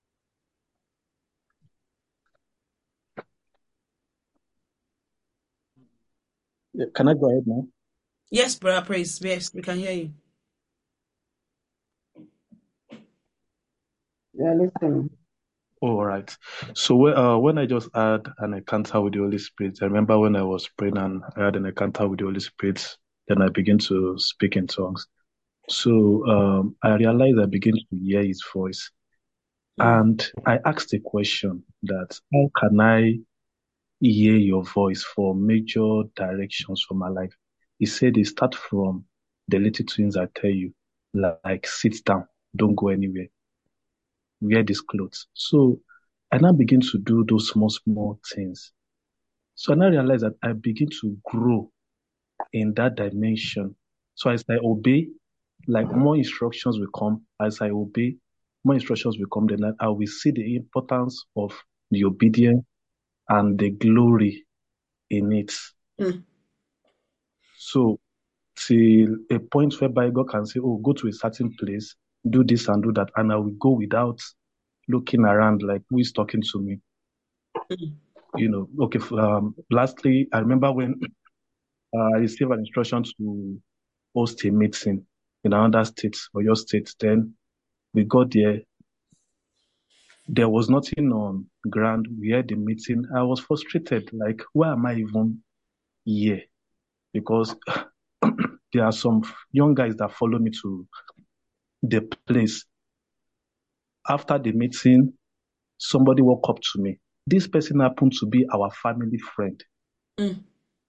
Yeah, can I go ahead now? Yes, Brother Praise. Yes, we can hear you. Yeah, listen. All right. So uh, when I just had an encounter with the Holy Spirit, I remember when I was praying and I had an encounter with the Holy Spirit, then I began to speak in tongues. So um, I realized I began to hear his voice. Mm. And I asked a question that how can I hear your voice for major directions for my life? He said they start from the little things I tell you, like sit down, don't go anywhere, wear these clothes. So I now begin to do those small, small things. So I now realize that I begin to grow in that dimension. So as I obey, like more instructions will come. As I obey, more instructions will come. Then I will see the importance of the obedience and the glory in it. Mm. So till a point whereby God can say, oh, go to a certain place, do this and do that, and I will go without looking around like who is talking to me. Mm. You know, okay. Um, lastly, I remember when uh, I received an instruction to host a meeting in another state or your state. Then we got there. There was nothing on ground. We had the meeting. I was frustrated. Like, why am I even here? Because there are some young guys that follow me to the place. After the meeting, somebody walked up to me. This person happened to be our family friend. Mm.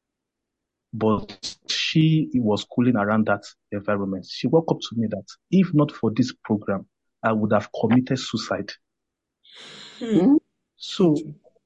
But she was cooling around that environment. She walked up to me that if not for this program, I would have committed suicide. Hmm. So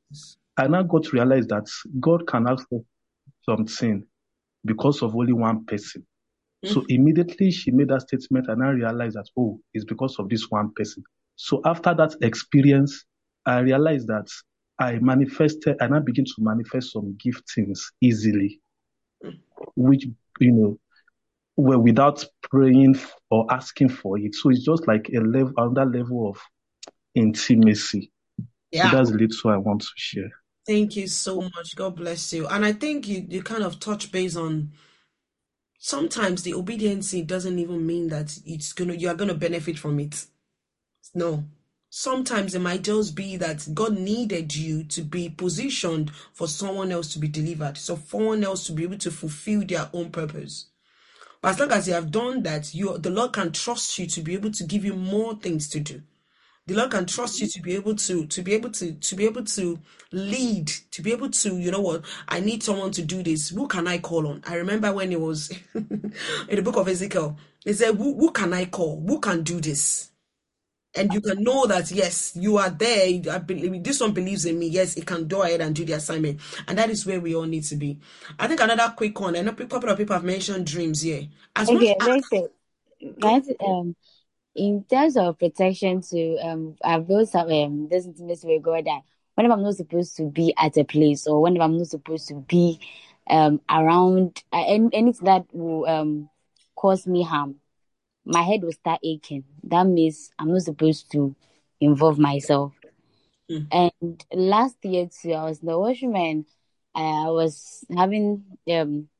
I now got to realize that God can ask for something because of only one person. Mm. So immediately she made that statement, and I realized that, oh, it's because of this one person. So after that experience, I realized that I manifested, and I begin to manifest some giftings easily, which, you know, were without praying or asking for it. So it's just like a level, another level of intimacy. Yeah. So that's the little I want to share. Thank you so much. God bless you. And I think you, you kind of touch base on sometimes the obedience doesn't even mean that it's gonna you are gonna benefit from it. No. Sometimes it might just be that God needed you to be positioned for someone else to be delivered, so for someone else to be able to fulfill their own purpose. But as long as you have done that, you the Lord can trust you to be able to give you more things to do. The Lord can trust you to be able to to be able to to be able to lead, to be able to, you know what, I need someone to do this. Who can I call on? I remember when it was in the book of Ezekiel, it said, who, who can I call? Who can do this? And you can know that, yes, you are there. I believe, this one believes in me. Yes, it can go ahead and do the assignment. And that is where we all need to be. I think another quick one, I know a couple of people have mentioned dreams here. As Okay, much let's say, go, um, in terms of protection to um I've built some um this intimacy with God that whenever I'm not supposed to be at a place, or whenever I'm not supposed to be um around uh, any, anything that will um cause me harm, my head will start aching. That means I'm not supposed to involve myself. Mm. And last year too, I was in the washroom, and I was having um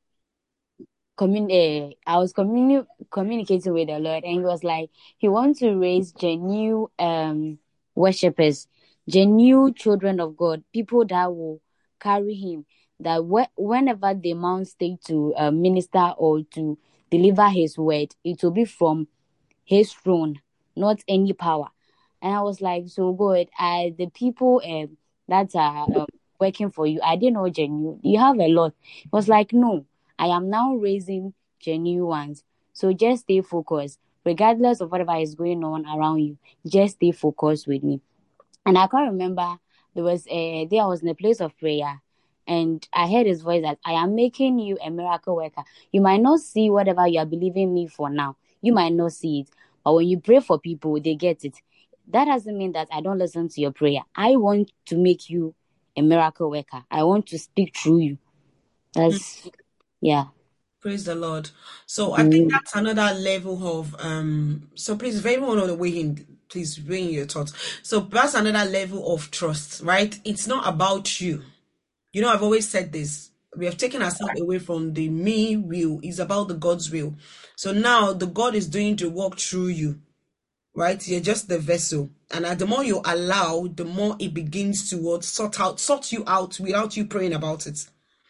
commun- uh, I was communi- communicating with the Lord, and He was like, He wants to raise genuine um worshippers, genuine children of God, people that will carry Him. That wh- whenever they mount stage to uh, minister or to deliver His word, it will be from His throne, not any power. And I was like, so God, I the people um, that are um, working for you, I didn't know genuine. You have a lot. It was like, no, I am now raising genuine ones. So just stay focused, regardless of whatever is going on around you. Just stay focused with me. And I can't remember, there was a day I was in a place of prayer, and I heard His voice that I am making you a miracle worker. You might not see whatever you are believing me for now. You might not see it, but when you pray for people, they get it. That doesn't mean that I don't listen to your prayer. I want to make you a miracle worker. I want to speak through you. That's yeah. Praise the Lord. So I think that's another level of um so please, if anyone on the way in, please weigh in your thoughts. So that's another level of trust, right? It's not about you. You know, I've always said this. We have taken ourselves away from the me will. It's about the God's will. So now the God is doing the work through you, right? You're just the vessel. And the more you allow, the more it begins to what, sort out, sort you out without you praying about it.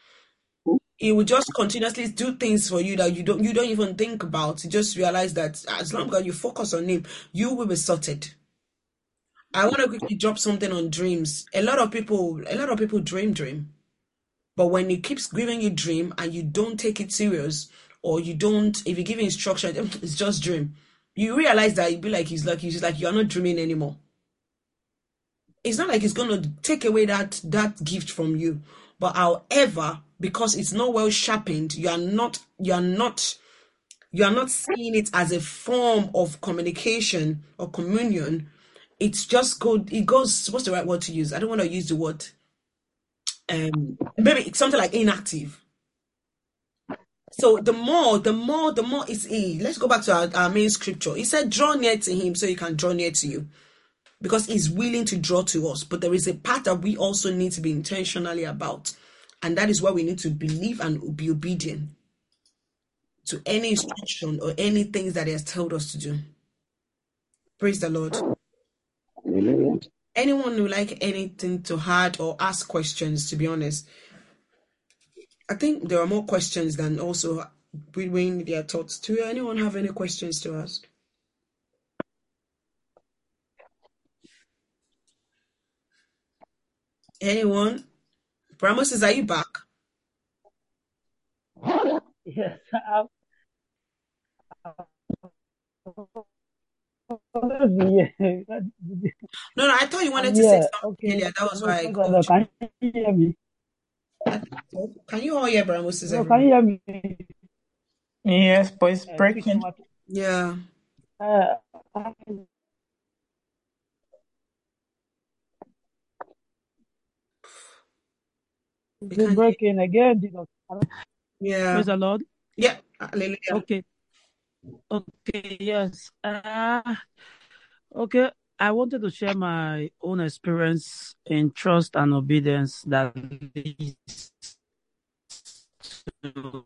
It will just continuously do things for you that you don't you don't even think about. You just realize that as long as you focus on Him, you will be sorted. I want to quickly drop something on dreams. A lot of people, a lot of people dream, dream, but when He keeps giving you dream and you don't take it serious, or you don't, if you give instruction, it's just dream. You realize that you'd be like He's like He's like you're not dreaming anymore. It's not like He's gonna take away that that gift from you, but however, because it's not well sharpened, you are not you are not you are not seeing it as a form of communication or communion. It's just go it goes, what's the right word to use? I don't want to use the word um maybe it's something like inactive. So the more the more the more it's in, let's go back to our, our main scripture. He said draw near to Him so He can draw near to you, because He's willing to draw to us. But there is a part that we also need to be intentionally about, and that is why we need to believe and be obedient to any instruction or any things that He has told us to do. Praise the Lord. Hallelujah. Anyone who like anything to add or ask questions, to be honest? I think there are more questions than also bringing their thoughts. Do anyone have any questions to ask? Anyone? Bramos, are you back? Yes. I, No, no, I thought you wanted to say yeah, something okay. earlier. That was Hello, why I praise the called Lord. you. Can you hear me? I think so. Can you all hear Bramos? Hello, can you hear me? Yes, but it's Uh, switch breaking. over to, Yeah. uh, We it's can. breaking again. Jesus. Yeah. Praise the Lord. Yeah. Hallelujah. Okay. Okay. Yes. Uh, okay. I wanted to share my own experience in trust and obedience that leads to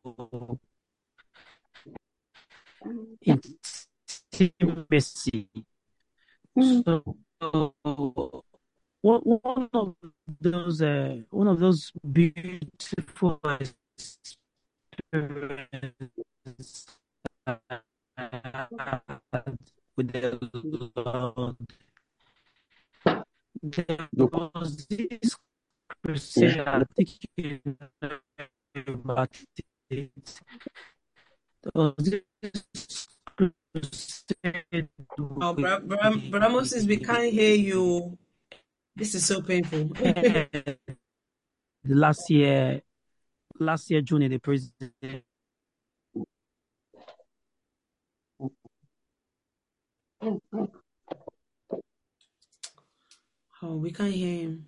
intimacy. So one one of those uh, one of those beautiful experiences I had with the Lord. There was this crusade, I think you know about it. There was this crusade Oh, Bra- Bra- we Bramos, we can't hear you. This is so painful. had last year, last year June in the prison. Oh, we can't hear him.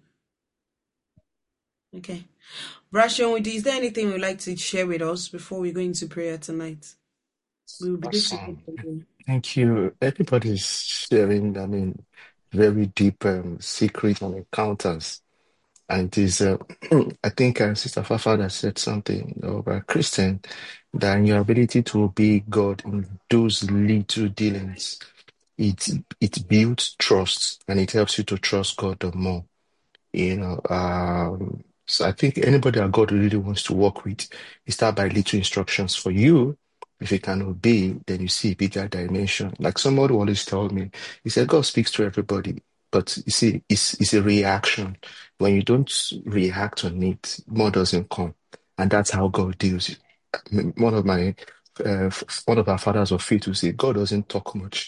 Okay. Brashon, is there anything you'd like to share with us before we go into prayer tonight? We will be good to hear Awesome. from you. Thank you. Everybody's sharing, I mean, very deep um, secret and encounters. And it is, uh, I think uh, Sister Fafada said something about Christian, that in your ability to obey God in those little dealings, it it builds trust and it helps you to trust God the more. You know, um, so I think anybody that God really wants to work with, you start by little instructions for you. If you can obey, then you see a bigger dimension. Like somebody always told me, he said, God speaks to everybody, but you see, it's, it's a reaction. When you don't react on it, more doesn't come. And that's how God deals. One of my, uh, one of our fathers of faith will say, God doesn't talk much,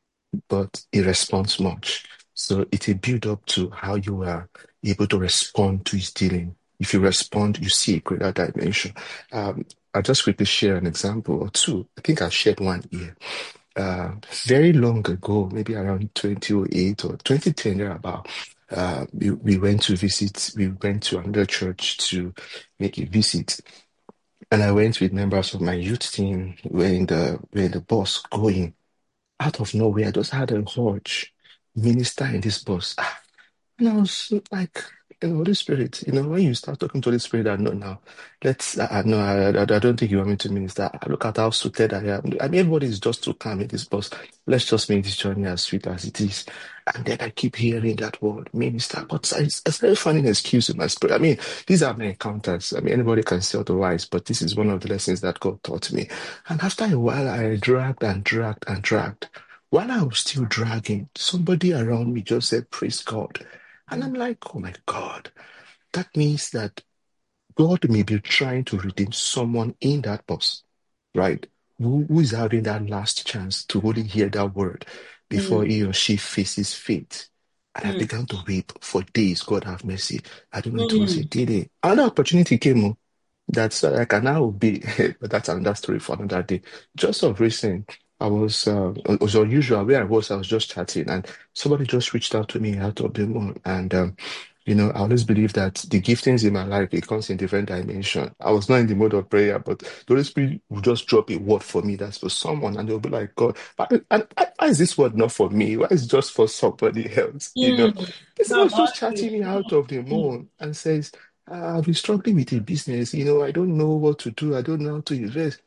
but he responds much. So it will build up to how you are able to respond to his dealing. If you respond, you see a greater dimension. Um, I'll just quickly share an example or two. I think I shared one here. Uh, very long ago, maybe around twenty oh eight or twenty ten, about, uh, we, we went to visit, we went to another church to make a visit. And I went with members of my youth team. We We're in the, we we're in the bus going out of nowhere. I just had a urge, minister in this bus. Ah, and I was like, you know, Holy Spirit, you know, when you start talking to the Spirit, I know now. Let's, I, I no, I, I, I don't think you want me to minister. I look at how suited I am. I mean, everybody is just too calm in this bus. Let's just make this journey as sweet as it is. And then I keep hearing that word, minister. But I, I started finding an excuse in my spirit. I mean, these are my encounters. I mean, anybody can say otherwise, but this is one of the lessons that God taught me. And after a while, I dragged and dragged and dragged. While I was still dragging, somebody around me just said, "Praise God." And I'm like, oh my God, that means that God may be trying to redeem someone in that bus, right? Who, who is having that last chance to really hear that word before Mm, he or she faces fate. And I mm, began to weep for days. God have mercy. I don't know, it was a mm, day. Another opportunity came up. That's uh, I can now be, but that's another story for another day. Just of recent, I was, uh, it was unusual where I was. I was just chatting, and somebody just reached out to me out of the moon. And um, you know, I always believe that the giftings in my life it comes in different dimension. I was not in the mode of prayer, but the Holy Spirit will just drop a word for me that's for someone, and they'll be like, "God, why, and, why is this word not for me? Why is it just for somebody else?" You know, mm. this No, was about just chatting you. me out of the Mm, moon and says. Uh, I've been struggling with a business. You know, I don't know what to do. I don't know how to invest.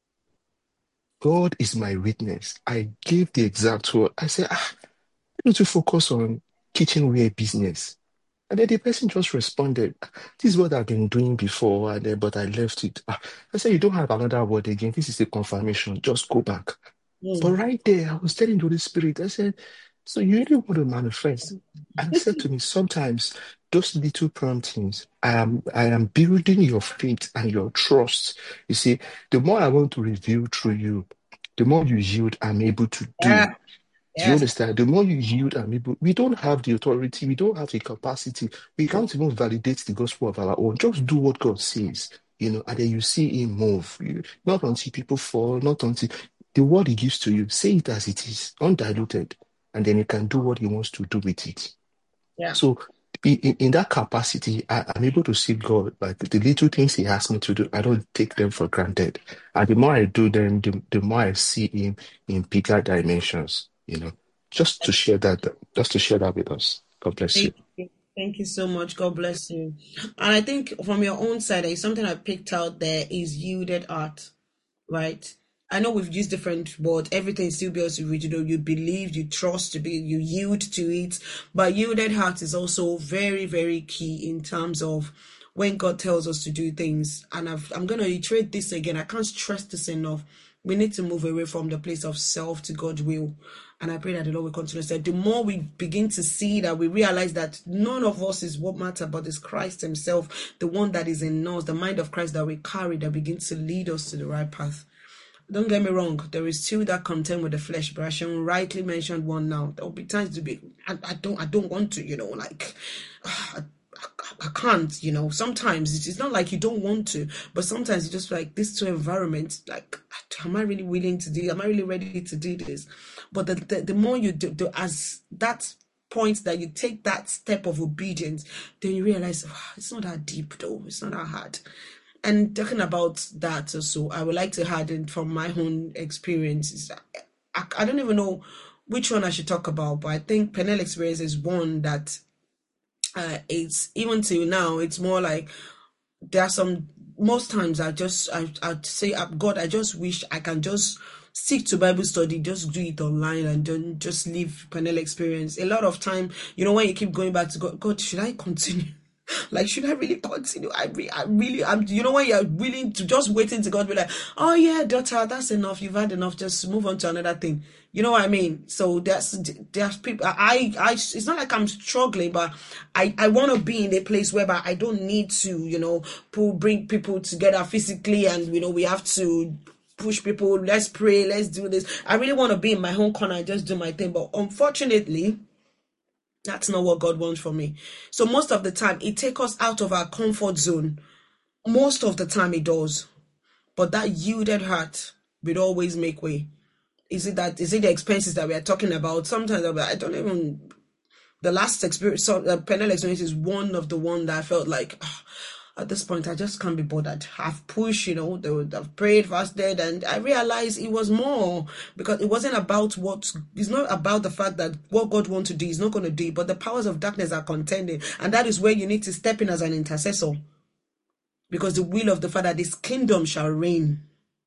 God is my witness. I gave the exact word. I said, ah, I need to focus on. kitchenware business. And then the person just responded, this is what I've been doing before, and then, but I left it. Ah, I said, you don't have another word again. This is a confirmation. Just go back. But Mm. right there, I was telling the Holy Spirit, I said, so you really want to manifest? And he said to me, sometimes those little promptings, I am, I am building your faith and your trust. You see, the more I want to reveal through you, the more you yield, I'm able to Yeah. do. Do you Yes. understand? The more you yield and able, we don't have the authority, we don't have the capacity, we can't even validate the gospel of our own. Just do what God says, you know, and then you see Him move. You, not until people fall, not until the word He gives to you, say it as it is, undiluted, and then He can do what He wants to do with it. Yeah. So, in, in in that capacity, I, I'm able to see God, like the little things He asks me to do, I don't take them for granted. And the more I do them, the, the more I see Him in bigger dimensions, you know, just to share that, just to share that with us. God bless you. Thank you. Thank you so much. God bless you. And I think from your own side, there is something I picked out there is yielded art, right? I know we've used different words. Everything still builds you, you know, you believe, you trust, to be, you yield to it. But yielded heart is also very, very key in terms of when God tells us to do things. And I've, I'm going to reiterate this again. I can't stress this enough. We need to move away from the place of self to God's will. And I pray that the Lord will continue to say, the more we begin to see that, we realize that none of us is what matters, but it's Christ Himself, the one that is in us, the mind of Christ that we carry, that begins to lead us to the right path. Don't get me wrong, there is two that contend with the flesh, but I shall rightly mention one now. There will be times to be, I, I don't, I don't want to, you know, like, I, I, I can't, you know. Sometimes it's, it's not like you don't want to, but sometimes you just like this two environment, like, am I really willing to do? Am I really ready to do this? But the the, the more you do, do, as that point that you take that step of obedience, then you realize oh, it's not that deep though. It's not that hard. And talking about that also, I would like to add in from my own experiences. I, I don't even know which one I should talk about, but I think Penel experience is one that uh, it's even till now, it's more like there are some, most times I just, I, I'd say, God, I just wish I can just stick to Bible study, just do it online and don't just leave Penel experience. A lot of time, you know, when you keep going back to God, God, should I continue? Like, should I really continue? I, re- I really, I'm, you know, when you're willing to just waiting to God, be like, oh yeah, daughter, that's enough. You've had enough. Just move on to another thing. You know what I mean? So there's, there's people, I, I, it's not like I'm struggling, but I, I want to be in a place whereby I don't need to, you know, pull, bring people together physically and, you know, we have to push people. Let's pray. Let's do this. I really want to be in my home corner and just do my thing. But unfortunately, that's not what God wants for me. So most of the time, it takes us out of our comfort zone. Most of the time, it does. But that yielded heart will always make way. Is it that? Is it the expenses that we are talking about? Sometimes I don't even. The last experience, so the Penel experience is one of the one that I felt like. Oh, at this point, I just can't be bothered. I've pushed, you know, I've prayed, fasted, and I realized it was more because it wasn't about what, it's not about the fact that what God wants to do is not going to do, but the powers of darkness are contending. And that is where you need to step in as an intercessor. Because the will of the Father, this kingdom shall reign.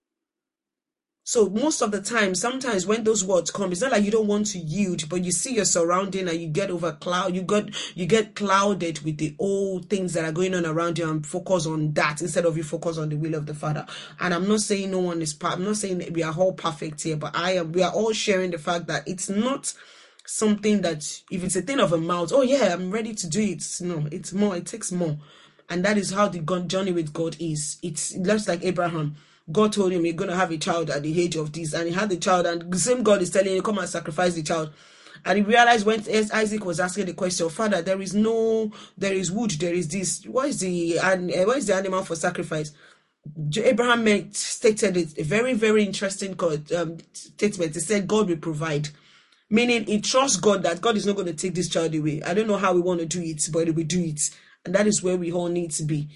So most of the time, sometimes when those words come, it's not like you don't want to yield, but you see your surrounding and you get over cloud, you got you get clouded with the old things that are going on around you and focus on that instead of you focus on the will of the Father. And I'm not saying no one is I'm not saying we are all perfect here, but I am we are all sharing the fact that it's not something that if it's a thing of a mouth, oh yeah, I'm ready to do it. No, it's more, it takes more. And that is how the journey with God is. It's just like Abraham. God told him you're going to have a child at the age of this, and he had the child, and the same God is telling you, come and sacrifice the child. And he realized when Isaac was asking the question, Father, there is no, there is wood, there is this. What is the, and what is the animal for sacrifice? Abraham made, stated it, a very, very interesting um, statement. He said, God will provide. Meaning he trusts God that God is not going to take this child away. I don't know how we want to do it, but he will do it. And that is where we all need to be.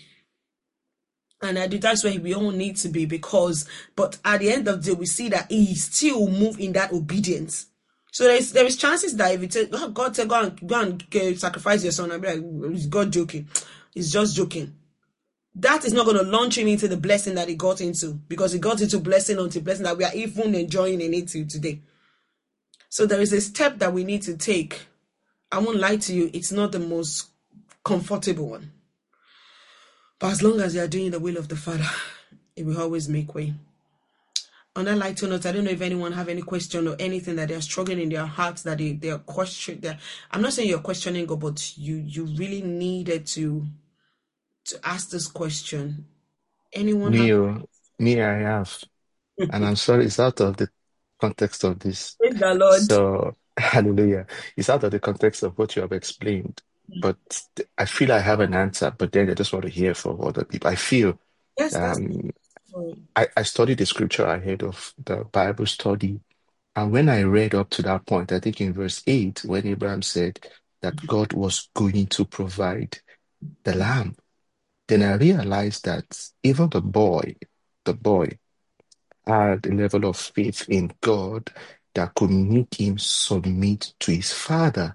And I do, that's where we all need to be because, but at the end of the day, we see that he still move in that obedience. So there's there is chances that if it says, oh, God said, go and, go and get, sacrifice your son, I'll be like, is God joking? He's just joking. That is not going to launch him into the blessing that he got into, because he got into blessing unto blessing that we are even enjoying in it today. So there is a step that we need to take. I won't lie to you, it's not the most comfortable one. But as long as you are doing the will of the Father, it will always make way. On that lighter note, I don't know if anyone have any question or anything that they're struggling in their hearts, that they, they're questioning. They're, I'm not saying you're questioning God, but you you really needed to to ask this question. Anyone Me, have? oh, me, I have. And I'm sorry, it's out of the context of this. Praise the Lord. So, hallelujah. It's out of the context of what you have explained. But I feel I have an answer, but then I just want to hear from other people. I feel Yes, that's um, fine. I, I studied the scripture ahead of the Bible study. And when I read up to that point, I think in verse eight, when Abraham said that God was going to provide the lamb, then I realized that even the boy, the boy had a level of faith in God that could make him submit to his father.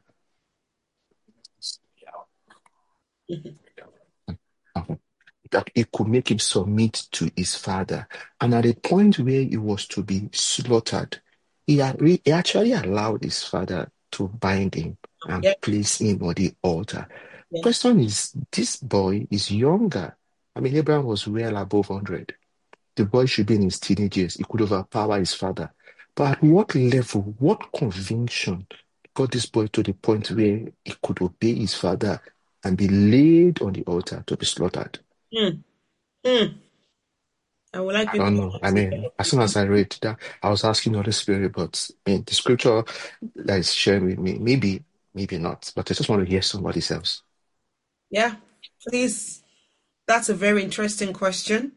That it could make him submit to his father. And at a point where he was to be slaughtered, he, had, he actually allowed his father to bind him and Yeah, place him on the altar. yeah. Question is, this boy is younger. I mean, Abraham was well above one hundred. The boy should be in his teenage years. He could overpower his father. But at what level, what conviction got this boy to the point where he could obey his father and be laid on the altar to be slaughtered? Mm, mm. I would like I don't people know. I to mean, as soon as I read that, I was asking the Holy Spirit, but I mean, the scripture that is sharing with me, maybe, maybe not, but I just want to hear somebody else. Yeah, please. That's a very interesting question.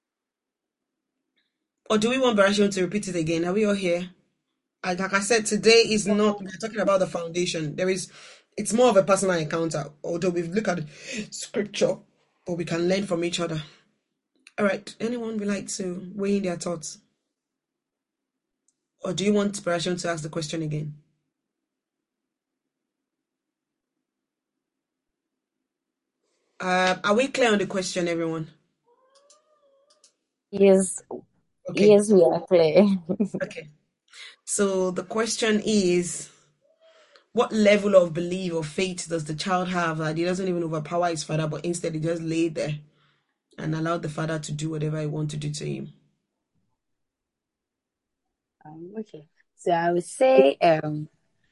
Or do we want Barashon to repeat it again? Are we all here? Like I said, today is not, we're talking about the foundation. There is, it's more of a personal encounter, although we've looked at scripture, but we can learn from each other. All right, anyone would like to weigh in their thoughts? Or do you want Barashon to ask the question again? Uh, are we clear on the question, everyone? Yes, Okay, yes, we are clear. okay. So the question is, what level of belief or faith does the child have that he doesn't even overpower his father, but instead he just lay there and allow the father to do whatever he wants to do to him? Um, okay, so I would say um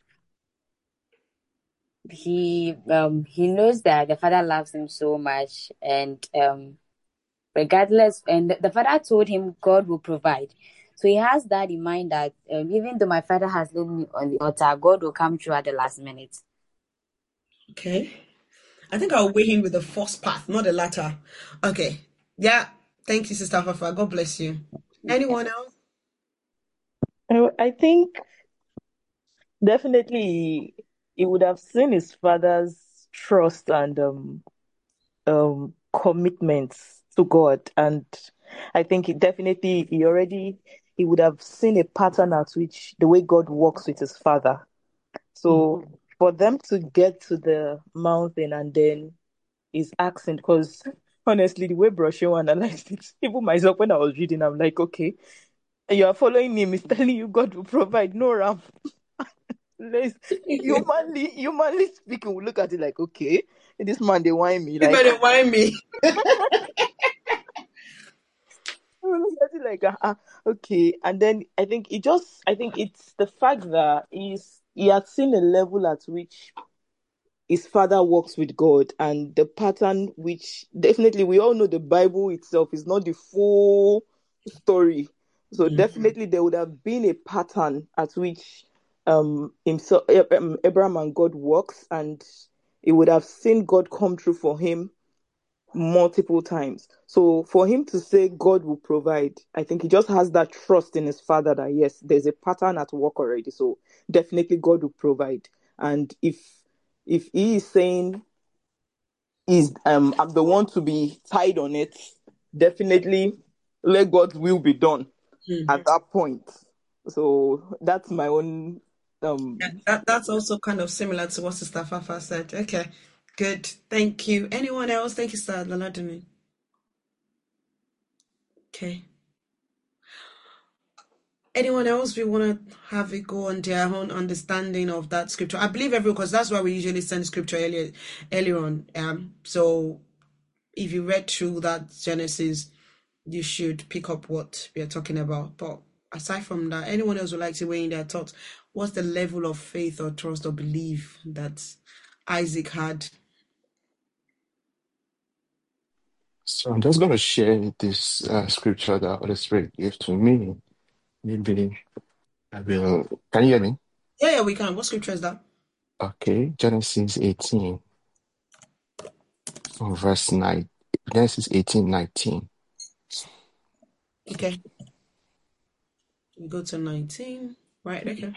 he um he knows that the father loves him so much, and um regardless, and the father told him God will provide. So he has that in mind that um, even though my father has laid me on the altar, God will come through at the last minute. Okay. I think I'll weigh in with the first part, not the latter. Okay. Yeah. Thank you, Sister Fafa. God bless you. Anyone else? I I think definitely he would have seen his father's trust and um um commitments to God, and I think he definitely he already he would have seen a pattern at which the way God works with his father. So for them to get to the mountain and then his accent, because honestly, the way Brosho analyzed it, even myself when I was reading, I'm like, okay, you are following him. He's telling you God will provide no ram. Let's- humanly, humanly speaking, we look at it like, okay, this man they whine me You like. better mind me. We look at it like, uh, okay, and then I think it just, I think it's the fact that he's he had seen a level at which his father works with God, and the pattern which definitely we all know the Bible itself is not the full story. So Mm. definitely there would have been a pattern at which um himself um, Abraham and God works, and he would have seen God come through for him multiple times. So for him to say God will provide, I think he just has that trust in his father that yes, there's a pattern at work already. So definitely God will provide. And if if he is saying is um I'm the one to be tied on it, definitely let God's will be done Mm. at that point. So that's my own um Yeah, that, that's also kind of similar to what Sister Fafa said. Okay, good. Thank you. Anyone else? Thank you, Sister Laladini. Okay. Anyone else we want to have it go on their own understanding of that scripture? I believe everyone, because that's why we usually send scripture earlier, earlier on. Um, so if you read through that Genesis, you should pick up what we are talking about. But aside from that, anyone else would like to weigh in their thoughts? What's the level of faith or trust or belief that Isaac had? So I'm just going to share this uh, scripture that Holy Spirit gave to me. Maybe I will. Can you hear me? Yeah, yeah, we can. What scripture is that? Okay, Genesis eighteen, from verse nine. Genesis eighteen, nineteen. Okay. We go to nineteen. Right, okay.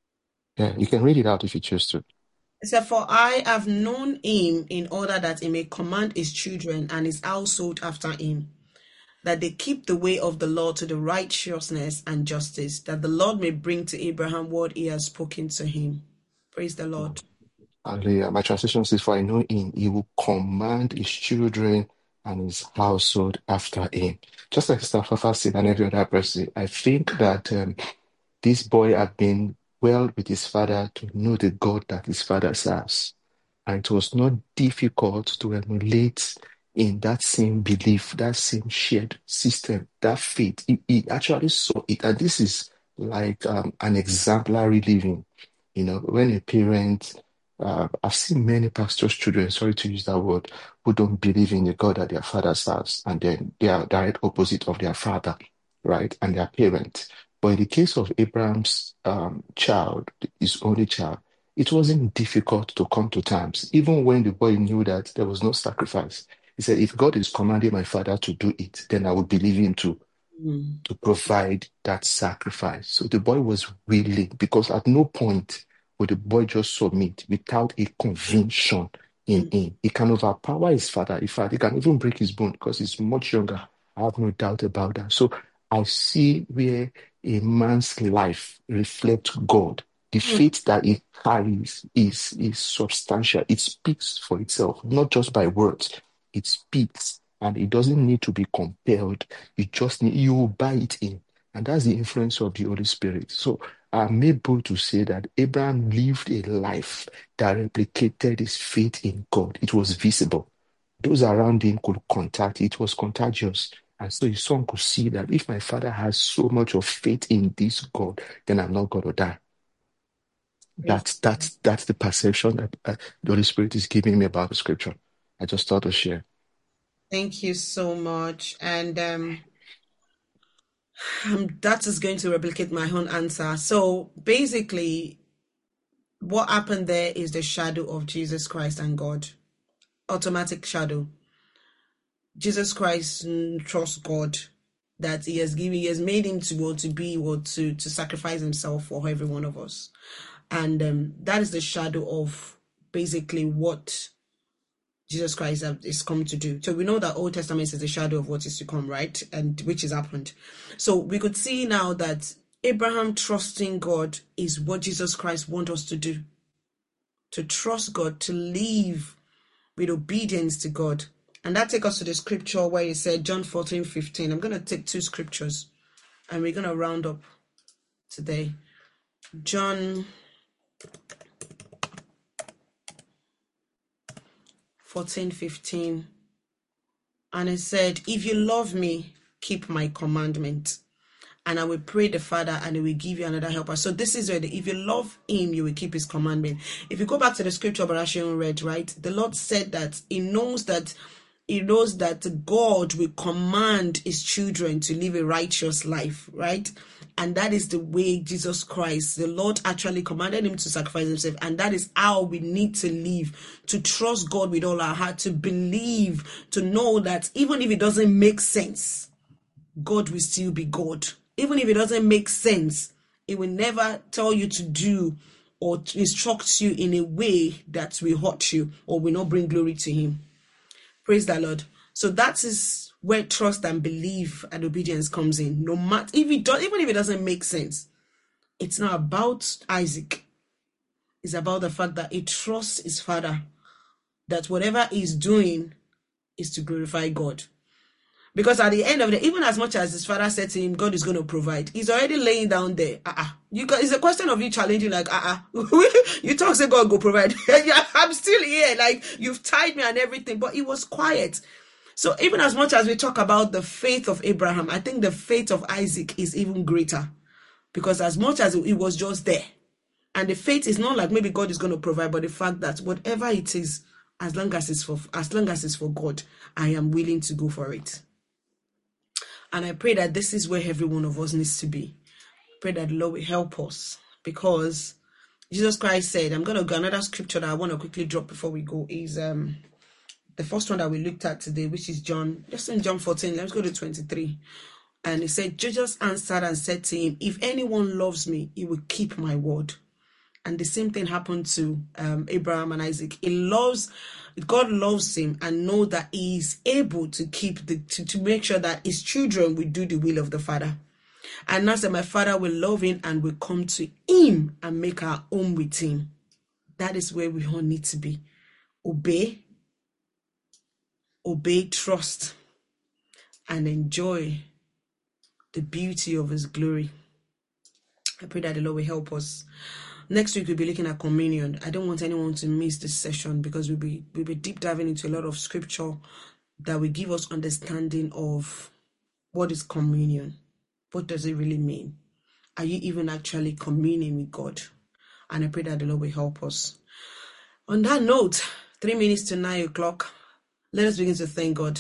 Yeah, you can read it out if you choose to. It said, "For I have known him in order that he may command his children and his household after him, that they keep the way of the Lord to the righteousness and justice, that the Lord may bring to Abraham what he has spoken to him." Praise the Lord. Hallelujah. My translation says, "For I know him, he will command his children and his household after him." Just like Sister Fafa said and every other person, I think that um, this boy had been well with his father to know the God that his father serves. And it was not difficult to emulate in that same belief, that same shared system, that faith. He, he actually saw it. And this is like um, an exemplary living. You know, when a parent, uh, I've seen many pastors' children, sorry to use that word, who don't believe in the God that their father serves, and then they are direct opposite of their father, right, and their parent. But in the case of Abraham's um, child, his only child, it wasn't difficult to come to terms, even when the boy knew that there was no sacrifice. He said, if God is commanding my father to do it, then I would believe him to, Mm. to provide that sacrifice. So the boy was willing, because at no point would the boy just submit without a conviction in Mm. him. He can overpower his father. In fact, he can even break his bone because he's much younger. I have no doubt about that. So I see where a man's life reflects God. The Mm. faith that it carries is, is substantial. It speaks for itself, not just by words. It speaks, and it doesn't need to be compelled. You just need, you buy it in. And that's the influence of the Holy Spirit. So I'm able to say that Abraham lived a life that replicated his faith in God. It was visible. Those around him could contact it. It was contagious. And so his son could see that if my father has so much of faith in this God, then I'm not going to die. Praise That's that's that's the perception that uh, the Holy Spirit is giving me about the scripture. I just thought to share. Thank you so much. And um, um, that is going to replicate my own answer. So basically, what happened there is the shadow of Jesus Christ and God. Automatic shadow. Jesus Christ mm, trusts God that he has given, he has made him to go to be or to, to sacrifice himself for every one of us. And um, that is the shadow of basically what Jesus Christ is come to do. So we know that Old Testament is a shadow of what is to come, right? And which has happened. So we could see now that Abraham trusting God is what Jesus Christ wants us to do. To trust God, to live with obedience to God. And that takes us to the scripture where he said, John fourteen fifteen. I'm going to take two scriptures and we're going to round up today. John fourteen fifteen. And it said, if you love me, keep my commandment. And I will pray the Father and he will give you another helper. So this is where the, if you love him, you will keep his commandment. If you go back to the scripture Barashion read, right? The Lord said that he knows that he knows that God will command his children to live a righteous life, right? And that is the way Jesus Christ, the Lord actually commanded him to sacrifice himself. And that is how we need to live, to trust God with all our heart, to believe, to know that even if it doesn't make sense, God will still be God. Even if it doesn't make sense, it will never tell you to do or to instruct you in a way that will hurt you or will not bring glory to him. Praise the Lord. So that is where trust and belief and obedience comes in. No matter if it does, even if it doesn't make sense, it's not about Isaac. It's about the fact that he trusts his father, that whatever he's doing is to glorify God. Because at the end of the day, even as much as his father said to him, God is going to provide, he's already laying down there. Uh-uh. You got, it's a question of you challenging, like, uh-uh. You talk, say God go provide. Yeah, I'm still here. Like, you've tied me and everything. But he was quiet. So even as much as we talk about the faith of Abraham, I think the faith of Isaac is even greater. Because as much as it was just there. And the faith is not like maybe God is going to provide, but the fact that whatever it is, as long as it's for, as long as it's for God, I am willing to go for it. And I pray that this is where every one of us needs to be. Pray that the Lord will help us, because Jesus Christ said, I'm going to go, another scripture that I want to quickly drop before we go is um the first one that we looked at today, which is John, just in John fourteen, let's go to twenty-three. And he said, Jesus answered and said to him, if anyone loves me, he will keep my word. And the same thing happened to um, Abraham and Isaac. He loves, God loves him and know that he is able to keep the, to, to make sure that his children will do the will of the Father. And now that my Father will love him and will come to him and make our home with him. That is where we all need to be. Obey, obey, trust, and enjoy the beauty of his glory. I pray that the Lord will help us. Next week, we'll be looking at communion. I don't want anyone to miss this session, because we'll be, we'll be deep diving into a lot of scripture that will give us understanding of what is communion. What does it really mean? Are you even actually communing with God? And I pray that the Lord will help us. On that note, three minutes to nine o'clock, let us begin to thank God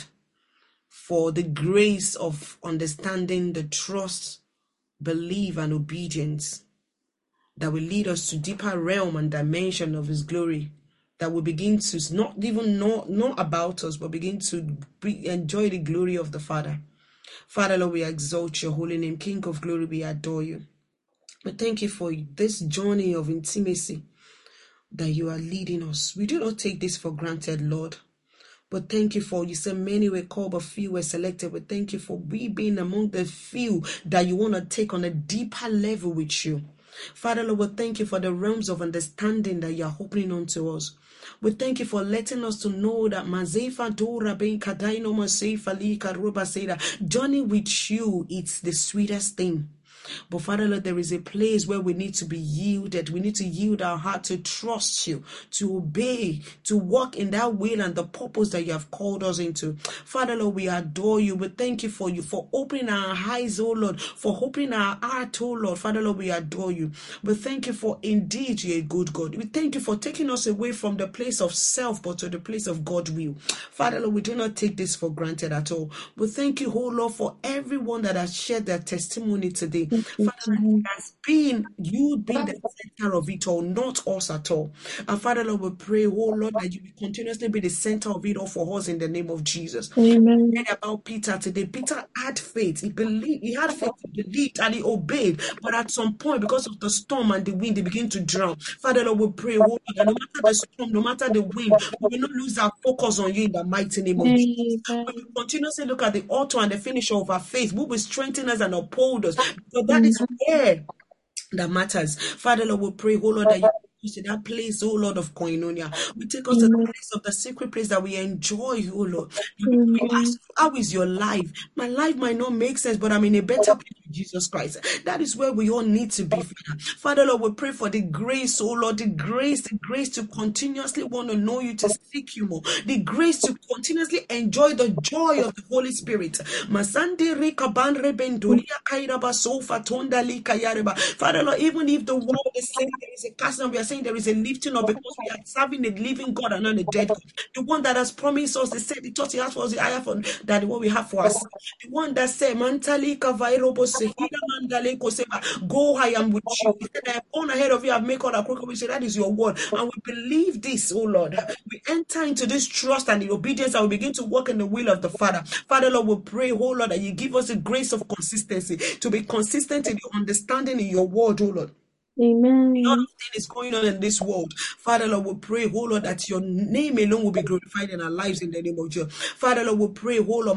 for the grace of understanding, the trust, belief, and obedience that will lead us to deeper realm and dimension of his glory, that will begin to not even know, know about us, but begin to be, enjoy the glory of the Father. Father, Lord, we exalt your holy name. King of glory, we adore you. We thank you for this journey of intimacy that you are leading us. We do not take this for granted, Lord. But thank you for, you said many were called, but few were selected. But thank you for we being among the few that you want to take on a deeper level with you. Father, Lord, we thank you for the realms of understanding that you are opening unto us. We thank you for letting us to know that Mazefa Dora Ben Kadaino Masefa Lika Ruba Seda, journey with you, it's the sweetest thing. But Father, Lord, there is a place where we need to be yielded. We need to yield our heart to trust you, to obey, to walk in that will and the purpose that you have called us into. Father, Lord, we adore you. We thank you for you, for opening our eyes, oh Lord, for opening our heart, oh Lord. Father, Lord, we adore you. We thank you for indeed you're a good God. We thank you for taking us away from the place of self, but to the place of God will. Father, Lord, we do not take this for granted at all. We thank you, oh Lord, for everyone that has shared their testimony today. Father, it has been you being the center of it all, not us at all. And Father, Lord, we pray, oh Lord, that you will continuously be the center of it all for us in the name of Jesus. Amen. We read about Peter today. Peter had faith. He believed. He had faith. He believed and he obeyed. But at some point, because of the storm and the wind, they begin to drown. Father, Lord, we pray, oh Lord, that no matter the storm, no matter the wind, we will not lose our focus on you in the mighty name of Jesus. Amen. We will continuously look at the author and the finisher of our faith, who will strengthen us and uphold us. Because that is where that matters. Father, Lord, we pray, oh Lord, that you take us to that place, oh Lord, of koinonia. We take us to the place of the secret place that we enjoy, oh Lord. We ask, how is your life? My life might not make sense, but I'm in a better place with Jesus Christ. That is where we all need to be, Father. Father, Lord, we pray for the grace, oh Lord, the grace, the grace to continuously want to know you, to seek you more, the grace to continuously enjoy the joy of the Holy Spirit. Masande reka banre bendolia kairaba sofa tonda lika yareba. Father, Lord, even if the world is saying there is a casting, we are saying there is a lifting up, because we are serving a living God and not a dead God. The one that has promised us, they said, the thought he has for us, the higher for that what we have for us. The one that said, Mantali Kavairobo Sehida Mandale Koseba, go, I am with you. He said, I have gone ahead of you, I have made all the crooked. We say, that is your word. And we believe this, oh Lord. We enter into this trust and the obedience and we begin to walk in the will of the Father. Father, Lord, we pray, oh Lord, that you give us the grace of consistency, to be consistent in your understanding in your word, oh Lord. Amen. A lot of things is going on in this world. Father, Lord, we pray, oh Lord, that your name alone will be glorified in our lives in the name of Jesus. Father, Lord, we pray, oh Lord,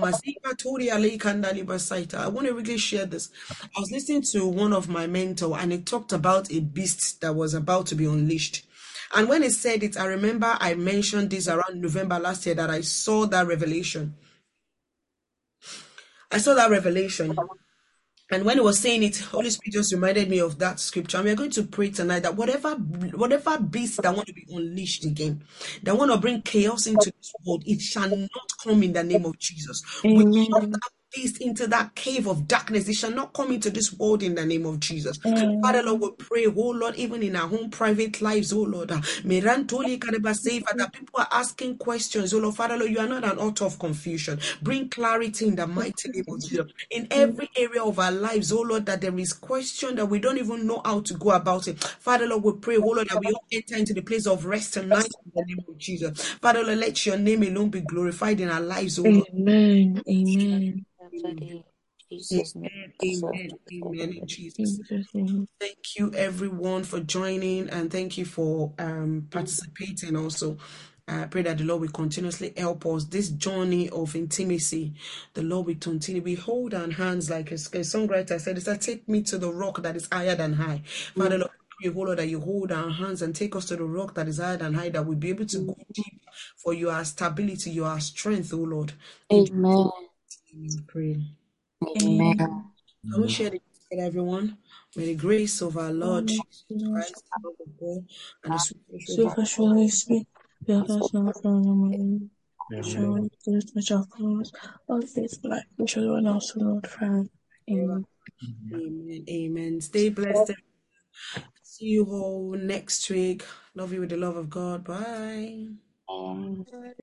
I want to really share this. I was listening to one of my mentors and it talked about a beast that was about to be unleashed. And when he said it, I remember I mentioned this around November last year that I saw that revelation. I saw that revelation. And when he was saying it, Holy Spirit just reminded me of that scripture. And we are going to pray tonight that whatever whatever beast that want to be unleashed again, that want to bring chaos into this world, it shall not come in the name of Jesus. We shut Amen. that beast into that cave of darkness. It shall not come into this world in the name of Jesus. Amen. Father Lord, we pray, oh Lord, even in our own private lives, oh Lord, uh, Merantoli Kadeba say, Father, people are asking questions. Oh Lord, Father Lord, you are not an author of confusion. Bring clarity in the mighty name of Jesus. In every area of our lives, oh Lord, that there is question that we don't even know how to go about it. Father Lord, we pray, oh Lord, that we all enter into the place of rest tonight in the name of Jesus. Father Lord, let your name alone be glorified in our lives, oh Lord. Amen. Amen. Amen. Jesus' name. Amen. Amen. In Jesus' name. Jesus' name. Thank you everyone for joining, and thank you for um participating also. I pray that the Lord will continuously help us. This journey of intimacy, the Lord will continue. We hold our hands like a, a songwriter said, it's like, take me to the rock that is higher than high. Father, Lord, we pray, oh Lord, that you hold our hands and take us to the rock that is higher than high, that we'll be able to go deep for your stability, your strength, oh Lord. In Jesus' Amen. name we pray. Amen. Can we share this with everyone? May the grace of our Lord Amen. Jesus Christ, the love of God, and the sweet fellowship So of for surely speak, let us now from the morning. Amen. Surely goodness which are close, all this life, which everyone else will not find. forever. Amen. Amen. Amen. Stay blessed. See you all next week. Love you with the love of God. Bye. Amen.